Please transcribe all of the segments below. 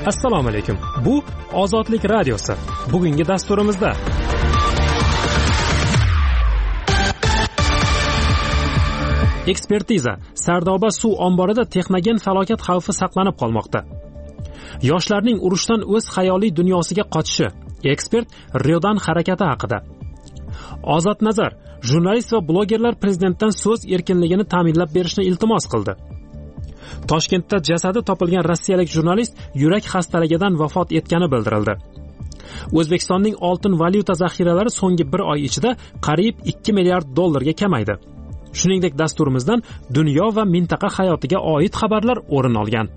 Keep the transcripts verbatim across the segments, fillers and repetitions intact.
Assalomu alaykum. Bu Ozodlik radiosi. Bugungi dasturimizda ekspertiza. Sardoba suv omborida texnogen falokat xavfi saqlanib qolmoqda. Yoshlarning urushdan o'z xayoliy dunyosiga qochishi. Ekspert Ryodan harakati haqida. Ozod nazar. Jurnalist va blogerlar prezidentdan so'z erkinligini ta'minlab berishni iltimos qildi. Toshkentda jasadi topilgan rossiyalik jurnalist yurak xastaligidan vafot etgani bildirildi. O'zbekistonning oltin valyuta zaxiralari so'nggi bir oy ichida qariyb ikki milliard dollarga kamaydi. Shuningdek, dasturimizdan dunyo va mintaqa hayotiga oid xabarlar o'rin olgan.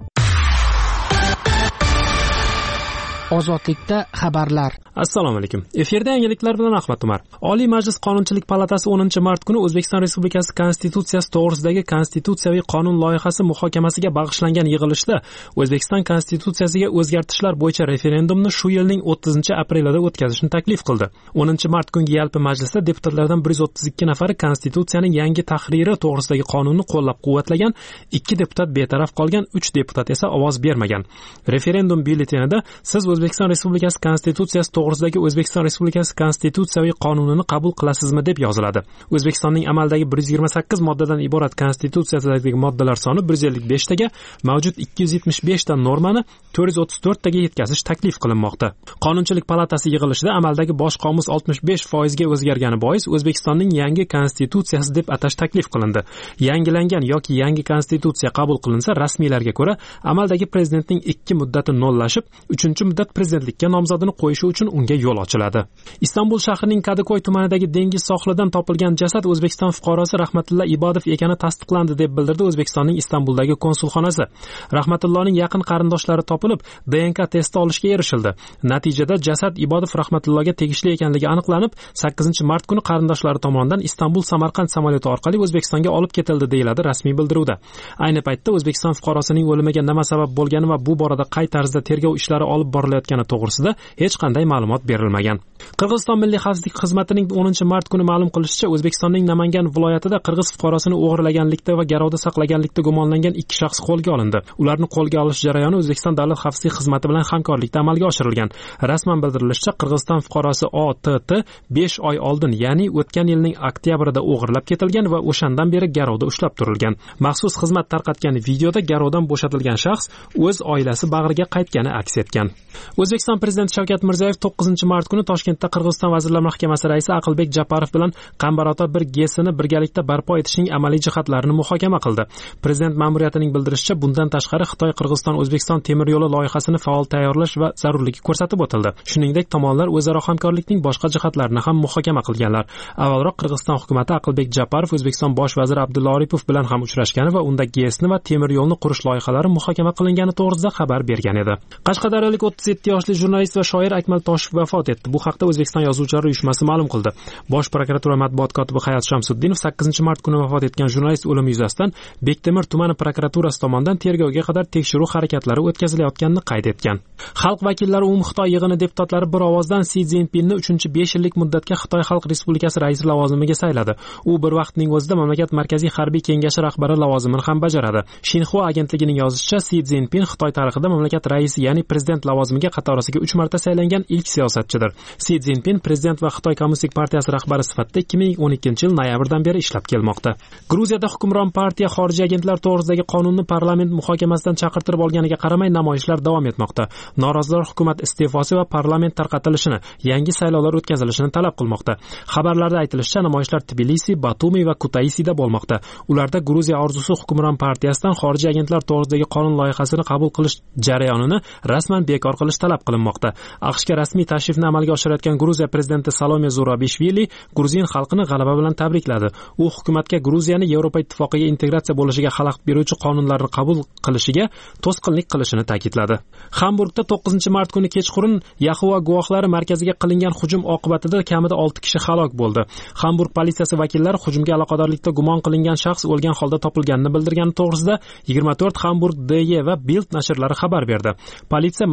Ozodlikda xabarlar. Assalomu alaykum. Efirda yangiliklar bilan Ahmad Umar. Oliy Majlis Qonunchilik palatasi o'ninchi mart kuni O'zbekiston Respublikasi Konstitutsiyasi to'g'risidagi konstitutsiyaviy qonun loyihasi muhokamasiga bag'ishlangan yig'ilishda O'zbekiston Konstitutsiyasiga o'zgartishlar bo'yicha referendumni shu yilning o'ttizinchi aprelida o'tkazishni taklif qildi. o'ninchi mart kungi yalpi majlisda deputatlardan bir yuz o'ttiz ikki nafari Konstitutsiyaning yangi tahriri to'g'risidagi qonunni qo'llab-quvvatlagan, ikki deputat betaraf qolgan, uch deputat esa ovoz bermagan. Referendum byulletenida siz O'zbekiston Respublikasi Konstitutsiyasi to'g'risidagi O'zbekiston Respublikasi konstitutsiyaviy qonunini qabul qilasizmi deb yoziladi. O'zbekistonning amaldagi bir yuz yigirma sakkiz moddadan iborat konstitutsiyasidagi moddalar soni bir yuz ellik besh taga, mavjud ikki yuz yetmish besh ta normani to'rt yuz o'ttiz to'rt taga yetkazish taklif qilinmoqda. Qonunchilik palatasi yig'ilishida amaldagi bosh qomus oltmish besh foiz ga o'zgargani bois O'zbekistonning yangi konstitutsiyasi deb atash taklif qilindi. Yangilangan yoki yangi konstitutsiya qabul qilinsa, rasmiylarga ko'ra amaldagi prezidentning ikki muddati nollashib, uchinchi muddat prezidentlikka nomzodini qo'yishi uchun unga yo'l ochiladi. Istanbul shahrining Kadıköy tumanidagi dengiz sohilidan topilgan jasad O'zbekiston fuqarosi Rahmatullo Ibodov ekani tasdiqlandi deb bildirdi O'zbekistonning Istanbuldagi konsulxonasi. Rahmatulloning yaqin qarindoshlari topilib, D N K testi olishga erishildi. Natijada jasad Ibodov Rahmatulloga tegishli ekanligi aniqlanib, sakkizinchi mart kuni qarindoshlari tomonidan Istanbul-Samarqand samolyoti orqali O'zbekistonga olib ketildi, deyiladi rasmiy bildiruvda. Ayni paytda O'zbekiston fuqarosining o'limiga nima sabab bo'lgani va bu borada qay tarzda tergov ishlari olib borilayotgani to'g'risida hech qanday ma'lumot berilmagan. Qirg'iziston Milliy xavfsizlik xizmatining o'ninchi mart kuni ma'lum qilishicha, O'zbekistonning Namangan viloyatida qirg'iz fuqarosini o'g'irlaganlikda va garovda saqlaganlikda gumonlangan ikki shaxs qo'lga olindi. Ularni qo'lga olish jarayoni O'zbekiston Davlat xavfsizlik xizmati bilan hamkorlikda amalga oshirilgan. Rasman bildirilishicha, Qirg'iziston fuqarosi O T T besh oy oldin, ya'ni o'tgan yilning oktyabrida o'g'irlab ketilgan va o'shandan beri garovda ushlab turilgan. Maxsus xizmat tarqatgan videoda garovdan bo'shatilgan shaxs o'z oilasi bag'riga qaytgani aks etgan. O'zbekiston prezidenti Shavkat Mirziyoyev to'qqizinchi mart kuni Toshkentda Qirg'iziston Vazirlar Mahkamasi raisi Aqlbek Japarov bilan Qambarota bir G sini birgalikda barpo etishning amaliy jihatlarini muhokama qildi. Prezident ma'muriyatining bildirishicha, bundan tashqari Xitoy Qirg'iziston O'zbekiston temir yo'li loyihasini faol tayyorlash va zarurligi ko'rsatib o'tildi. Shuningdek, tomonlar o'zaro hamkorlikning boshqa jihatlarini ham muhokama qilganlar. Avvalroq Qirg'iziston hukumatı Aqlbek Japarov O'zbekiston bosh vaziri Abdulla Oripov bilan ham uchrashgani va unda G sni va temir yo'lni qurish loyihalari muhokama qilingani to'g'risida xabar bergan edi. Qashqadaryolik o'ttiz yetti yoshli jurnalist va shoir Akmal Toshev vafot etdi. Bu haqda O'zbekiston Yozuvchilar uyushmasi ma'lum qildi. Bosh prokuratura matbuot kotibi Hayot Shamsuddinov sakkizinchi mart kuni vafot etgan jurnalist o'limi yuzasidan Bektemir tumani prokuraturasi tomonidan tergovga qadar tekshiruv harakatlari o'tkazilayotganini qayd etgan. Xalq vakillari umumxitoy yig'ini deputatlari bir ovozdan Si Szinpinni uchinchi besh yillik muddatga Xitoy Xalq Respublikasi raisi lavozimiga sayladi. U bir vaqtning o'zida mamlakat markaziy harbiy kengashi rahbari lavozimini ham bajaradi. Xinhua agentligining yozishicha, Si Szinpin Xitoy tarixida mamlakat raisi, ya'ni prezident lavozimiga qatorasiga uch marta saylangan ilk siyosatchidir. Si Szinpin prezident va Xitoy Kommunistik partiyasi rahbari sifatida ikki ming o'n ikkinchi yil noyabrdan beri ishlab kelmoqda. Gruziyada hukmron partiya xorijiy agentlar to'g'risidagi qonunni parlament muhokamasidan chaqirtirib olganiga qaramay namoyishlar davom etmoqda. Norozilar hukumat iste'fosi va parlament tarqatilishini, yangi saylovlar o'tkazilishini talab qilmoqda. Xabarlarda aytilishicha, namoyishlar Tbilisi, Batumi va Kutaisida bo'lmoqda. Ularda Gruziya orzusi hukmron partiyasidan xorijiy agentlar to'g'risidagi qonun loyihasini qabul qilish jarayonini rasman bekor qilish talab qilinmoqda. AQShga rasmiy tashrifni amalga oshirayotgan Gruziya prezidenti Salome Zurabishvili gruzin xalqini g'alaba bilan tabrikladi. U hukumatga Gruziyani Yevropa ittifoqiga integratsiya bo'lishiga xalaqit beruvchi qonunlarni qabul qilishiga to'sqinlik qilishini ta'kidladi. Hamburgda to'qqizinchi mart kuni kechqurun Yahova guvohlari markaziga qilingan hujum oqibatida kamida olti kishi halok bo'ldi. Hamburg politsiyasi vakillari hujumga aloqadorlikda gumon qilingan shaxs o'lgan holda topilganini bildirgani to'g'risida yigirma to'rt Hamburg D E va Bild nashrlari xabar berdi. Politsiya mazkur hujum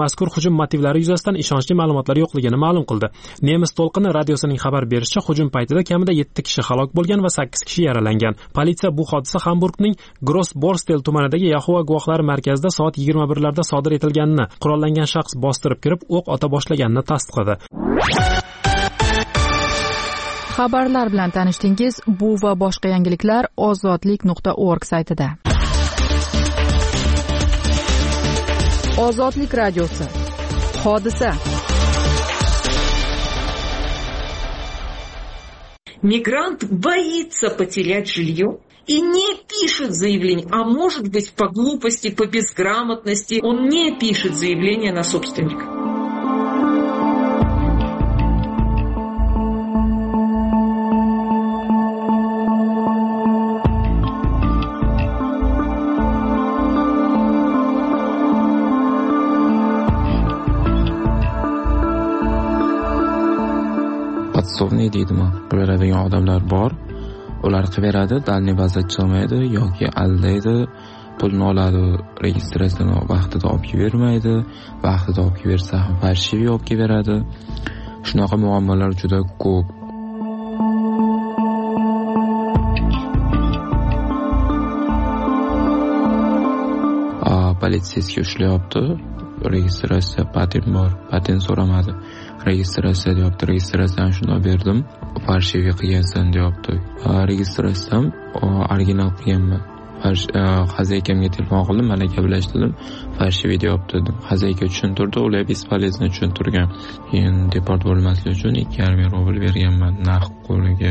hujum motivlari yuzasidan ishonchli ma'lumotlar yo'qligini ma'lum qildi. Nemis to'lqini radiosining xabar berishicha, hujum paytida kamida yetti kishi halok bo'lgan va sakkiz kishi yaralangan. Politsiya bu hodisa Hamburgning Grossborstel tumanidagi Yahova guvohlari markazida soat yigirma birlarda sodir etilganini, qurollangan shaxs bostirib kirib o'q ota boshlaganini tasdiqladi. Xabarlar bilan tanishdingiz. Bu va boshqa yangiliklar ozodlik nuqta org saytida. Ozodlik radiosi. Hodisa. Мигрант боится потерять жилье и не пишет заявление, а может быть по глупости, по безграмотности он не пишет заявление на собственника. Podsovniy deydimi? Beradigan odamlar bor. Ular qilaveradi, dalniy bazat chiqmaydi yoki aldaydi, pulni oladi, registratsiyani vaqtida olib bermaydi, vaqtida olib bersa ham farshiviy olib beradi. Shunaqa muammolar juda ko'p. A, politsiyasiga ushlayapti. Registratsiya patent bor, patent so'ramadi. Registratsiya deyapti, registratsiyani shunday berdim, farshiviy qilgansan deyapti. Registratsiyam original qilganman. Xazaykamga telefon qildim, malaka bilan ishladim, farshiviy deyapti dedim. Xazayka tushuntirdi, ular bespolezno tushuntirgan. Keyin deport bo'lmaslik uchun ikki yarim ming rubl berganman naqd qo'liga.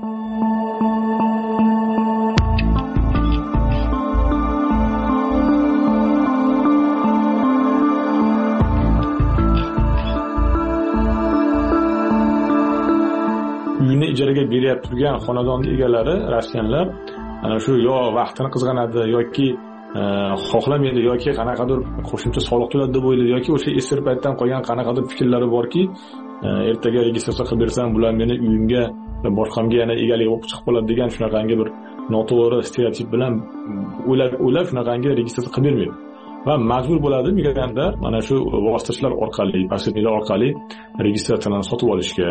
Uyini ijaraga berib turgan xonadon egalari, rossiyanlar, ana shu yo vaqtini qizg'anadi yoki xohlamaydi yoki qanaqadir qo'shimcha soliq to'ladi deb o'ylaydi yoki o'sha eski paytdan qolgan qanaqadir fikrlari borki, ertaga registratsiya qilib bersam, bular meni uyimga va boshqamga yana egalik bo'lib chiqib qoladi degan shunaqangi bir noto'g'ri stereotip bilan o'ylab o'ylab shunaqangi registratsiya qilib bermaydi. Va majbur bo'ladi migrantlar mana shu vositachilar orqali, posredniklar orqali registratsiyani sotib olishga.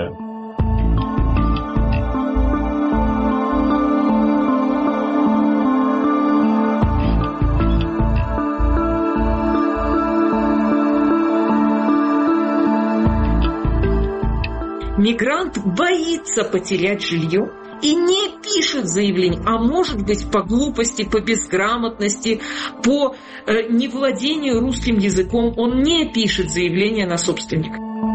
Мигрант боится потерять жилье и не пишет заявление, а может быть по глупости, по безграмотности, по э, невладению русским языком он не пишет заявление на собственника.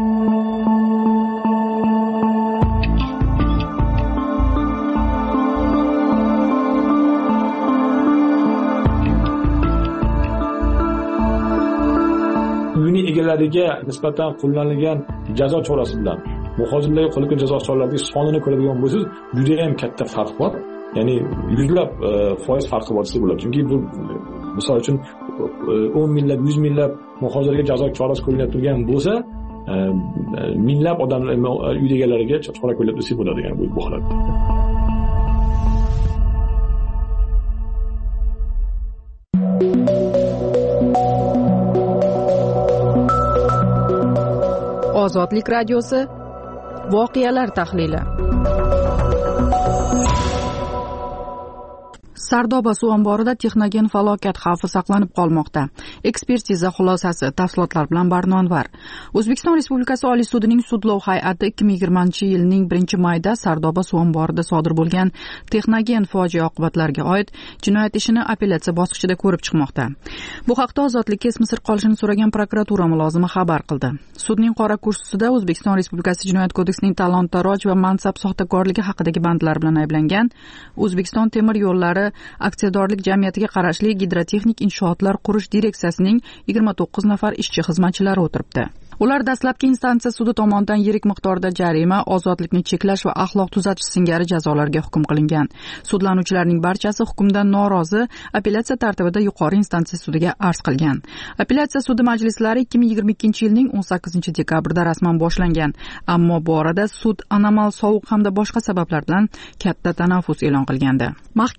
Uyini egalariga nisbatan qo'llanilgan jazo chorasi bilan muhojirlarga qo'llangan jazo choralarining sonini ko'radigan bo'lsangiz, juda ham katta farq bor. Ya'ni yuzlab foiz farqi bor desa bo'ladi. Chunki bu misol uchun o'n minglab, yuz minglab muhojirlarga jazo chorasi qo'llanib turgan bo'lsa, minglab odamlar uy egalariga chora qo'llanib desa bo'ladi, ya'ni bu holatda. Ozodlik radiosi. Voqealar tahlili. Sardoba suv omborida texnogen falokat xavfi saqlanib qolmoqda. Ekspertiza xulosasi, tafsilotlar bilan Barnonvar. O'zbekiston Respublikasi Oliy sudining sudlov hay'ati ikki ming yigirmanchi yilning birinchi mayda Sardoba suv omborida sodir bo'lgan texnogen fojia oqibatlariga oid jinoyat ishini apellyatsiya bosqichida ko'rib chiqmoqda. Bu haqda Ozodlikka ismi sir qolishini so'ragan prokuratura mulozimi xabar qildi. Sudning qora kursisida O'zbekiston Respublikasi Jinoyat kodeksining talon-taroj va mansab soxtakorligi haqidagi bandlar bilan ayblangan O'zbekiston temir yo'llari aksiyadorlik jamiyatiga qarashli gidrotexnik inshootlar qurish direksiyasining yigirma to'qqiz nafar ishchi xizmatchilari o'tiribdi. Ular dastlabki instansiya sudi tomonidan yirik miqdorda jarima, ozodlikni cheklash va axloq tuzatish singari jazolarga hukm qilingan. Sudlanuvchilarning barchasi hukmdan norozi, apellyatsiya tartibida yuqori instansiya sudiga arz qilgan. Apellyatsiya sudi majlislari ikki ming yigirma ikkinchi yilning o'n sakkizinchi dekabrida rasman boshlangan, ammo bu orada sud anomal sovuq hamda boshqa sabablar bilan katta tanaffus e'lon qilgandi. Mahkama yirik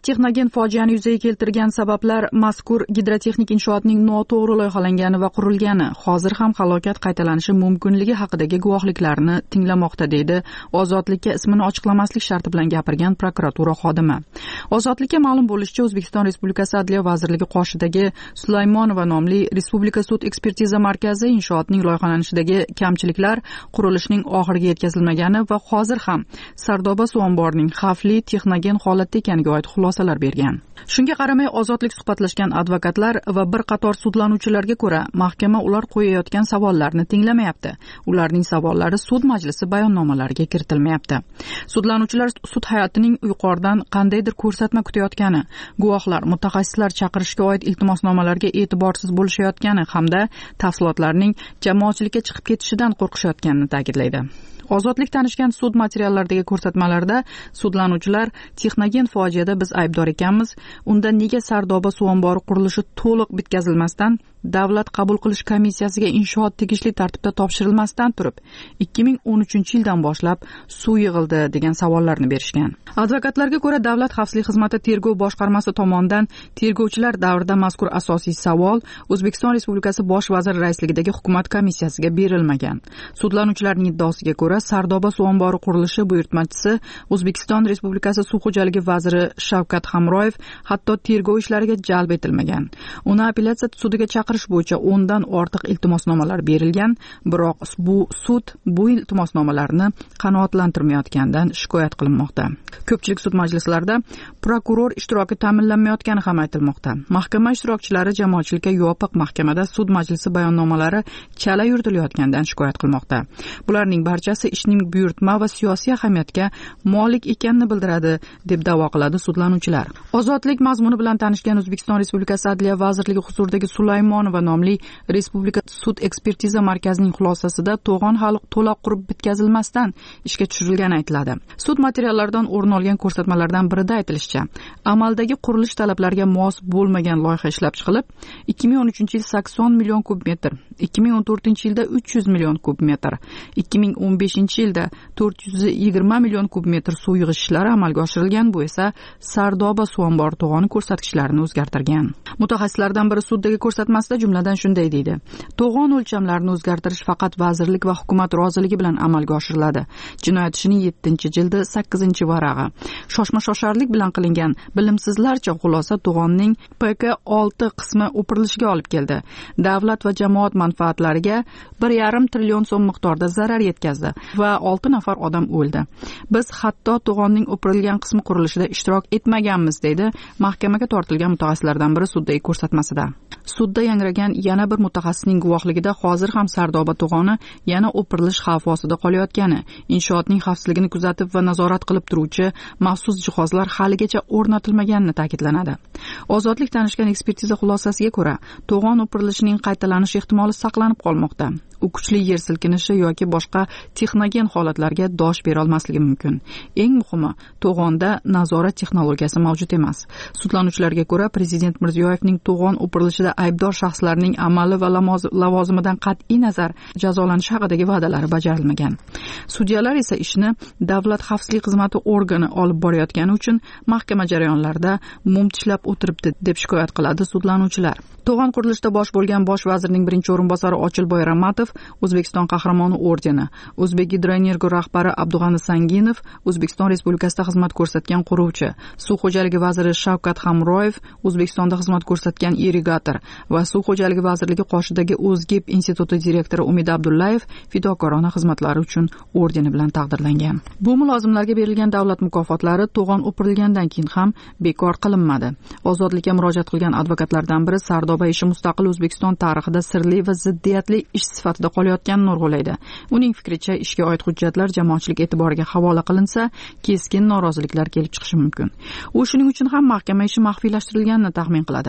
Texnogen fojiani yuzaga keltirgan sabablar mazkur gidrotexnik inshootning noto'g'ri loyihalangani va qurilgani, hozir ham halokat qaytalanishi mumkinligi haqidagi guvohliklarni tinglamoqda, deydi Ozodlikka ismini ochiqlamaslik sharti bilan gapirgan prokuratura xodimi. Ozodlikka ma'lum bo'lishicha, O'zbekiston Respublikasi Adliya vazirligi qoshidagi Sulaymonova nomli Respublika sud ekspertiza markazi inshootning loyihalanishidagi kamchiliklar, qurilishning oxiriga yetkazilmagani va hozir ham Sardoba suv omborining xavfli texnogen holatda ekaniga oid xulosalar bergan. Shunga qaramay, Ozodlik suhbatlashgan advokatlar va bir qator sudlanuvchilarga ko'ra, mahkama ular qo'yayotgan savollarni tinglamayapti. Ularning savollari sud majlisi bayonnomalariga kiritilmayapti. Sudlanuvchilar sud hayotining yuqoridan qandaydir ko'rsatma kutayotgani, guvohlar, mutaxassislar chaqirishga oid iltimosnomalarga e'tiborsiz bo'lishayotgani hamda tafsilotlarning jamoatchilikka chiqib ketishidan qo'rqishayotganini ta'kidlaydi. Ozodlik tanishgan sud materiallaridagi ko'rsatmalarda sudlanuvchilar Texnogen fojiada biz aybdor ekanmiz, unda nega Sardoba suv ombori qurilishi to'liq bitkazilmasdan davlat qabul qilish komissiyasiga inshoot tegishli tartibda topshirilmasdan turib ikki ming o'n uchinchi yildan boshlab suv yig'ildi degan savollarni berishgan. Advokatlarga ko'ra, Davlat xavfsizlik xizmati tergov boshqarmasi tomonidan tergovchilar davrida mazkur asosiy savol O'zbekiston Respublikasi bosh vaziri raisligidagi hukumat komissiyasiga berilmagan. Sudlanuvchilarning iddaosiga ko'ra, Sardoba suv ombori qurilishi buyurtmachisi O'zbekiston Respublikasi suv xo'jaligi vaziri Shavkat Hamroyev hatto tergov ishlariga jalb etilmagan. Uni apellyatsiya sudiga chaqirish bo'yicha o'ndan ortiq iltimosnomalar berilgan, biroq bu sud bu iltimosnomalarni qanoatlantirmayotganidan shikoyat qilinmoqda. Ko'pchilik sud majlislarida prokuror ishtiroki ta'minlanmayotgani ham aytilmoqda. Mahkama ishtirokchilari jamoatchilikka yopiq mahkamada sud majlisi bayonnomalari chala yuritilayotganidan shikoyat qilmoqda. Bularning barchasi ishning buyurtma va siyosiy ahamiyatga molik ekanini bildiradi, deb da'vo qiladi sudlanuvchilar. Ozodlik mazmuni bilan tanishgan O'zbekiston Respublikasi Adliya vazirligi huzuridagi Sulaymonova nomli Respublika sud ekspertiza markazining xulosasida to'g'on hali to'liq qurib bitkazilmasdan ishga tushirilgani aytiladi. Sud materiallaridan o'rin olgan ko'rsatmalardan birida aytilishicha, amaldagi qurilish talablariga mos bo'lmagan loyiha ishlab chiqilib, ikki ming o'n uchinchi yil sakson million kub metr, ikki ming o'n to'rtinchi yilda uch yuz million kub metr, ikki ming o'n beshinchi yilda to'rt yuz yigirma million kub metr suv yig'ish ishlari amalga oshirilgan. Bu esa Sardoba suv ombori to'g'oni ko'rsatkichlarini o'zgartirgan. Mutaxassislardan biri suddagi ko'rsatmasida jumladan shunday deydi: to'g'on o'lchamlarini o'zgartirish faqat vazirlik va hukumat roziligi bilan amalga oshiriladi. Jinoyat ishining yettinchi jildi sakkizinchi varag'i. Shoshma shosharlik bilan qilingan bilimsizlarcha xulosa to'g'onning P K olti qismi o'pirilishiga olib keldi. Davlat va jamoat manfaatlariga bir yarim trillion so'm miqdorda zarar yetkazdi va olti nafar odam o'ldi. Biz hatto to'g'onning o'pirilgan qismi qurilishida ishtirok etmaganmiz, deydi mahkamaga tortilgan mutaxassislardan biri suddagi ko'rsatmasida. Sudda yangragan yana bir mutaxassisning guvohligida hozir ham Sardoba to'g'oni yana o'pirilish xavfi ostida qolayotgani, inshootning xavfsizligini kuzatib va nazorat qilib turuvchi maxsus jihozlar haligacha o'rnatilmaganini ta'kidlanadi. Ozodlik tanishgan ekspertiza xulosasiga ko'ra, to'g'on o'pirilishining qaytalanish ehtimoli saqlanib qolmoqda. U kuchli yer silkinishi yoki boshqa texnogen holatlarga dosh bera olmasligi mumkin. Eng muhimi, to'g'onda nazorat texnologiyasi mavjud emas. Sudlanuvchilarga ko'ra, Prezident Mirziyoyevning to'g'on o'pirilishida aybdor shaxslarning amali va lavozimidan qat'iy nazar jazolanishi haqidagi va'dalari bajarilmagan. Sudyalar esa ishni Davlat xavfsizlik xizmati organi olib borayotgani uchun mahkama jarayonlarida mum tishlab o'tiribdi, deb shikoyat qiladi sudlanuvchilar. To'g'on qurilishida bosh bo'lgan bosh vazirning birinchi o'rinbosari Ochilboy Ramatov O'zbekiston qahramoni ordeni, O'zbek Gidroenergo rahbari Abdug'ani Sanginov O'zbekiston Respublikasida xizmat ko'rsatgan quruvchi, suv xo'jaligi vaziri Shavkat Hamroyev O'zbekistonda xizmat ko'rsatgan irrigator va suv xo'jaligi vazirligi qoshidagi O'zgib instituti direktori Umid Abdullayev fidokorona xizmatlari uchun ordeni bilan taqdirlangan. Bu mulozimlarga berilgan davlat mukofotlari to'g'on o'pirilgandan keyin ham bekor qilinmadi. Ozodlikka murojaat qilgan advokatlardan biri Sardoba ishi mustaqil O'zbekiston tarixida sirli va ziddiyatli ish sifatida qolayotganini urg'ulaydi. Uning fikricha, ishga oid hujjatlar jamoatchilik e'tiboriga havola qilinsa, keskin noroziliklar kelib chiqishi mumkin. U shuning uchun ham mahkama ishi maxfiylashtirilganini taxmin qiladi.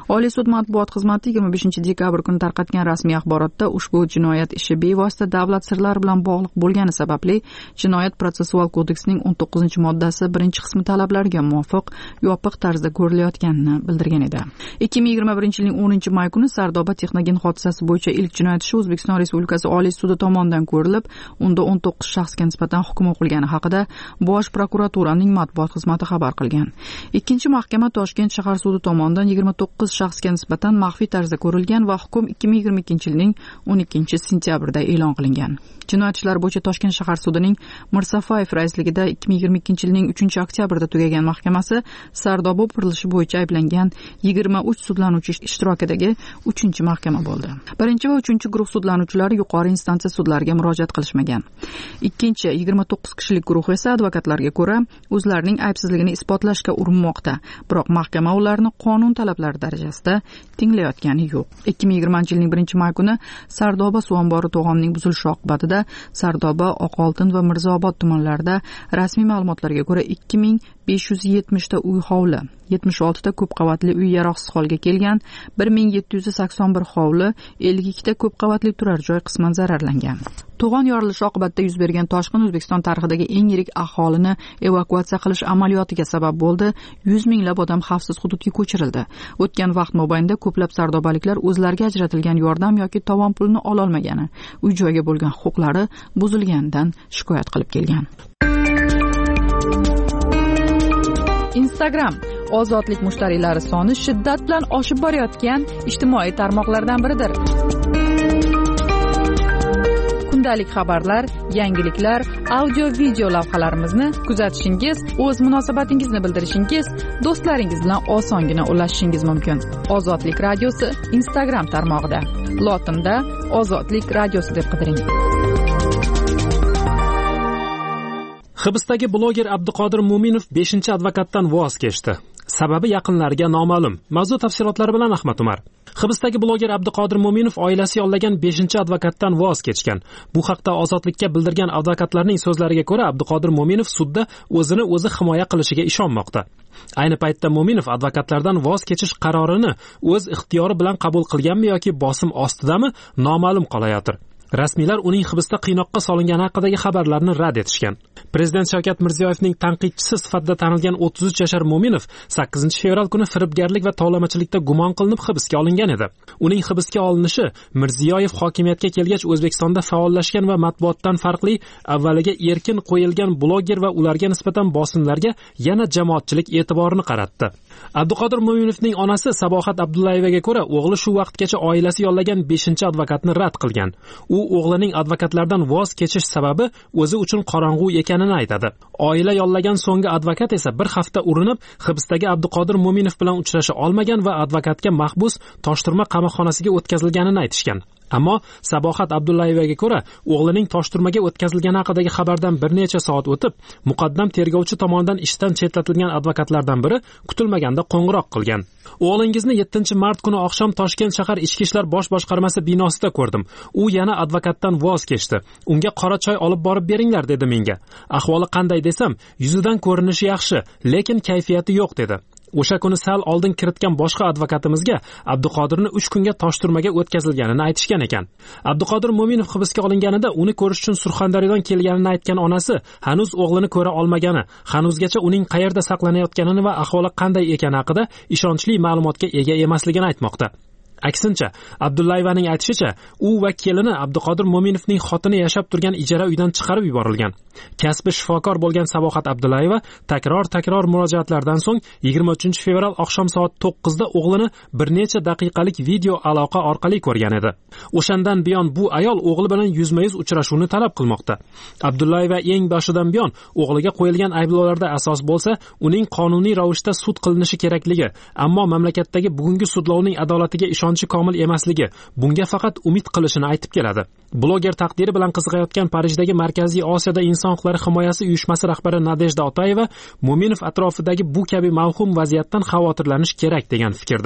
Oliy sud matbuot xizmati yigirma beshinchi dekabr kuni tarqatgan rasmiy axborotda ushbu jinoyat ishi bevosita davlat sirlari bilan bog'liq bo'lgani sababli Jinoyat protsessual kodeksining o'n to'qqizinchi moddasi birinchi qismi talablariga muvofiq yopiq tarzda ko'rilayotganini bildirgan edi. ikki ming yigirma birinchi yilning o'ninchi may kuni Sardoba texnogen hodisasi bo'yicha ilk jinoyat ishi O'zbekiston Respublikasi Oliy sudi tomonidan ko'rilib, unda o'n to'qqiz shaxsga nisbatan hukm o'qilgani haqida Bosh prokuraturaning matbuot xizmati xabar qilgan. Ikkinchi mahkama Toshkent shahar sudi tomonidan yigirma to'qqiz shaxsga nisbatan maxfiy tarzda ko'rilgan va hukm ikki ming yigirma ikkinchi yilning o'n ikkinchi sentyabrida e'lon qilingan. Jinoyat ishlari bo'yicha Toshkent shahar sudining Mirsafayev raisligida ikki ming yigirma ikkinchi yilning uchinchi oktyabrida tugagan mahkamasi Sardoba o'pirilishi bo'yicha ayblangan yigirma uch sudlanuvchi ishtirokidagi uchinchi mahkama bo'ldi. Birinchi va uchinchi guruh sudlanuvchilari yuqori instansiya sudlariga murojaat qilishmagan. Ikkinchi yigirma to'qqiz kishilik guruh esa advokatlarga ko'ra o'zlarining aybsizligini isbotlashga urinmoqda, biroq mahkama ularni qonun talablari darajasida tinglayotgani yo'q. ikki ming yigirmanchi yilning birinchi may kuni Sardoba suv ombori to'g'onining buzilishi oqibatida Sardoba, Oqoltin va Mirzaobod tumanlarida rasmiy ma'lumotlarga ko'ra ikki ming besh yuz yetmish ta uy hovli, yetmish olti ta ko'p qavatli uy yaroqsiz holga kelgan, bir ming yetti yuz sakson bir hovli, ellik ikki ta ko'p qavatli turar joy qisman zararlangan. To'g'on yorilishi oqibatida yuz bergan toshqin O'zbekiston tarixidagi eng yirik aholini evakuatsiya qilish amaliyotiga sabab bo'ldi. yuz minglab odam xavfsiz hududga ko'chirildi. O'tgan vaqt mobaynida ko'plab sardobaliklar o'zlariga ajratilgan yordam yoki tovon pulini ola olmagani, uy joyga bo'lgan huquqlari buzilganidan shikoyat qilib kelgan. Instagram ozodlik mushtariylari soni shiddat bilan oshib borayotgan ijtimoiy tarmoqlardan biridir. Kundalik xabarlar, yangiliklar, audio-video lavhalarimizni kuzatishingiz, o'z munosabatingizni bildirishingiz, do'stlaringiz bilan osongina ulashishingiz mumkin. Ozodlik radiosi Instagram tarmog'ida. Lotinda Ozodlik radiosi deb qidiring. Hibsdagi bloger Abduqodir Mo'minov beshinchi advokatdan voz kechdi. Sababi yaqinlariga noma'lum. Mavzu tafsilotlari bilan Ahmad Umar. Hibsdagi bloger Abduqodir Mo'minov oilasi yollagan beshinchi advokatdan voz kechgan. Bu haqda Ozodlikka bildirgan advokatlarning so'zlariga ko'ra, Abduqodir Mo'minov sudda o'zini o'zi himoya qilishiga ishonmoqda. Ayni paytda Mo'minov advokatlardan voz kechish qarorini o'z ixtiyori bilan qabul qilganmi yoki bosim ostidami noma'lum qolayotir. Rasmiylar uning hibsda qiynoqqa solingani haqidagi xabarlarni rad etishgan. Prezident Shavkat Mirziyoyevning tanqidchisi sifatida tanilgan o'ttiz uch yashar Mo'minov sakkizinchi fevral kuni firibgarlik va tovlamachilikda gumon qilinib hibsga olingan edi. Uning hibsga olinishi Mirziyoyev hokimiyatga kelgach O'zbekistonda faollashgan va matbuotdan farqli avvaliga erkin qo'yilgan bloger va ularga nisbatan bosimlarga yana jamoatchilik e'tiborini qaratdi. Abduqodir Mo'minovning onasi Sabohat Abdullayevaga ko'ra, o'g'li shu vaqtgacha oilasi yollagan beshinchi advokatni rad qilgan. U o'g'lining advokatlardan voz kechish sababi o'zi uchun qorong'u ekanini aytadi. Oila yollagan so'nggi advokat esa bir hafta urinib, hibsdagi Abduqodir Mo'minov bilan uchrasha olmagan va advokatga mahbus Toshturma qamoqxonasiga o'tkazilganini aytishgan. Ammo Sabohat Abdullayevaga ko'ra, o'g'lining Toshturmaga o'tkazilgani haqidagi xabardan bir necha soat o'tib, muqaddam tergovchi tomonidan ishdan chetlatilgan advokatlardan biri kutilmaganda qo'ng'iroq qilgan. O'g'lingizni yettinchi mart kuni oqshom Toshkent shahar ichki ishlar bosh boshqarmasi binosida ko'rdim. U yana advokatdan voz kechdi. Unga qora choy olib borib beringlar dedi menga. Ahvoli qanday desam, yuzidan ko'rinishi yaxshi, lekin kayfiyati yo'q dedi. O'sha kuni sal oldin kiritgan boshqa advokatimizga Abduqodirni uch kunga Toshturmaga o'tkazilganini aytishgan ekan. Abduqodir Mo'minov hibsga olinganida uni ko'rish uchun Surxondaryodan kelganini aytgan onasi hanuz o'g'lini ko'ra olmagani, hanuzgacha uning qayerda saqlanayotganini va ahvoli qanday ekani haqida ishonchli ma'lumotga ega emasligini aytmoqda. Aksincha, Abdullayevaning aytishicha, u va kelini Abduqodir Mo'minovning xotini yashab turgan ijara uydan chiqarib yuborilgan. Kasbi shifokor bo'lgan Sabohat Abdullayeva takror-takror murojaatlardan so'ng yigirma uchinchi fevral oqshom soat to'qqizda o'g'lini bir necha daqiqalik video aloqa orqali ko'rgan edi. O'shandan buyon bu ayol o'g'li bilan yuzma-yuz uchrashuvni talab qilmoqda. Abdullayeva eng boshidan buyon o'g'liga qo'yilgan ayblovlarda asos bo'lsa, uning qonuniy ravishda sud qilinishi kerakligi, ammo mamlakatdagi bugungi sudlovning adolatiga ishonchi komil emasligi, bunga faqat umid qilishini aytib keladi. Bloger taqdiri bilan qiziqayotgan Parijdagi Markaziy Osiyoda inson huquqlari himoyasi uyushmasi rahbari Nadejda Otayeva Mo'minov atrofidagi bu kabi mavhum vaziyatdan xavotirlanish kerak degan fikrda.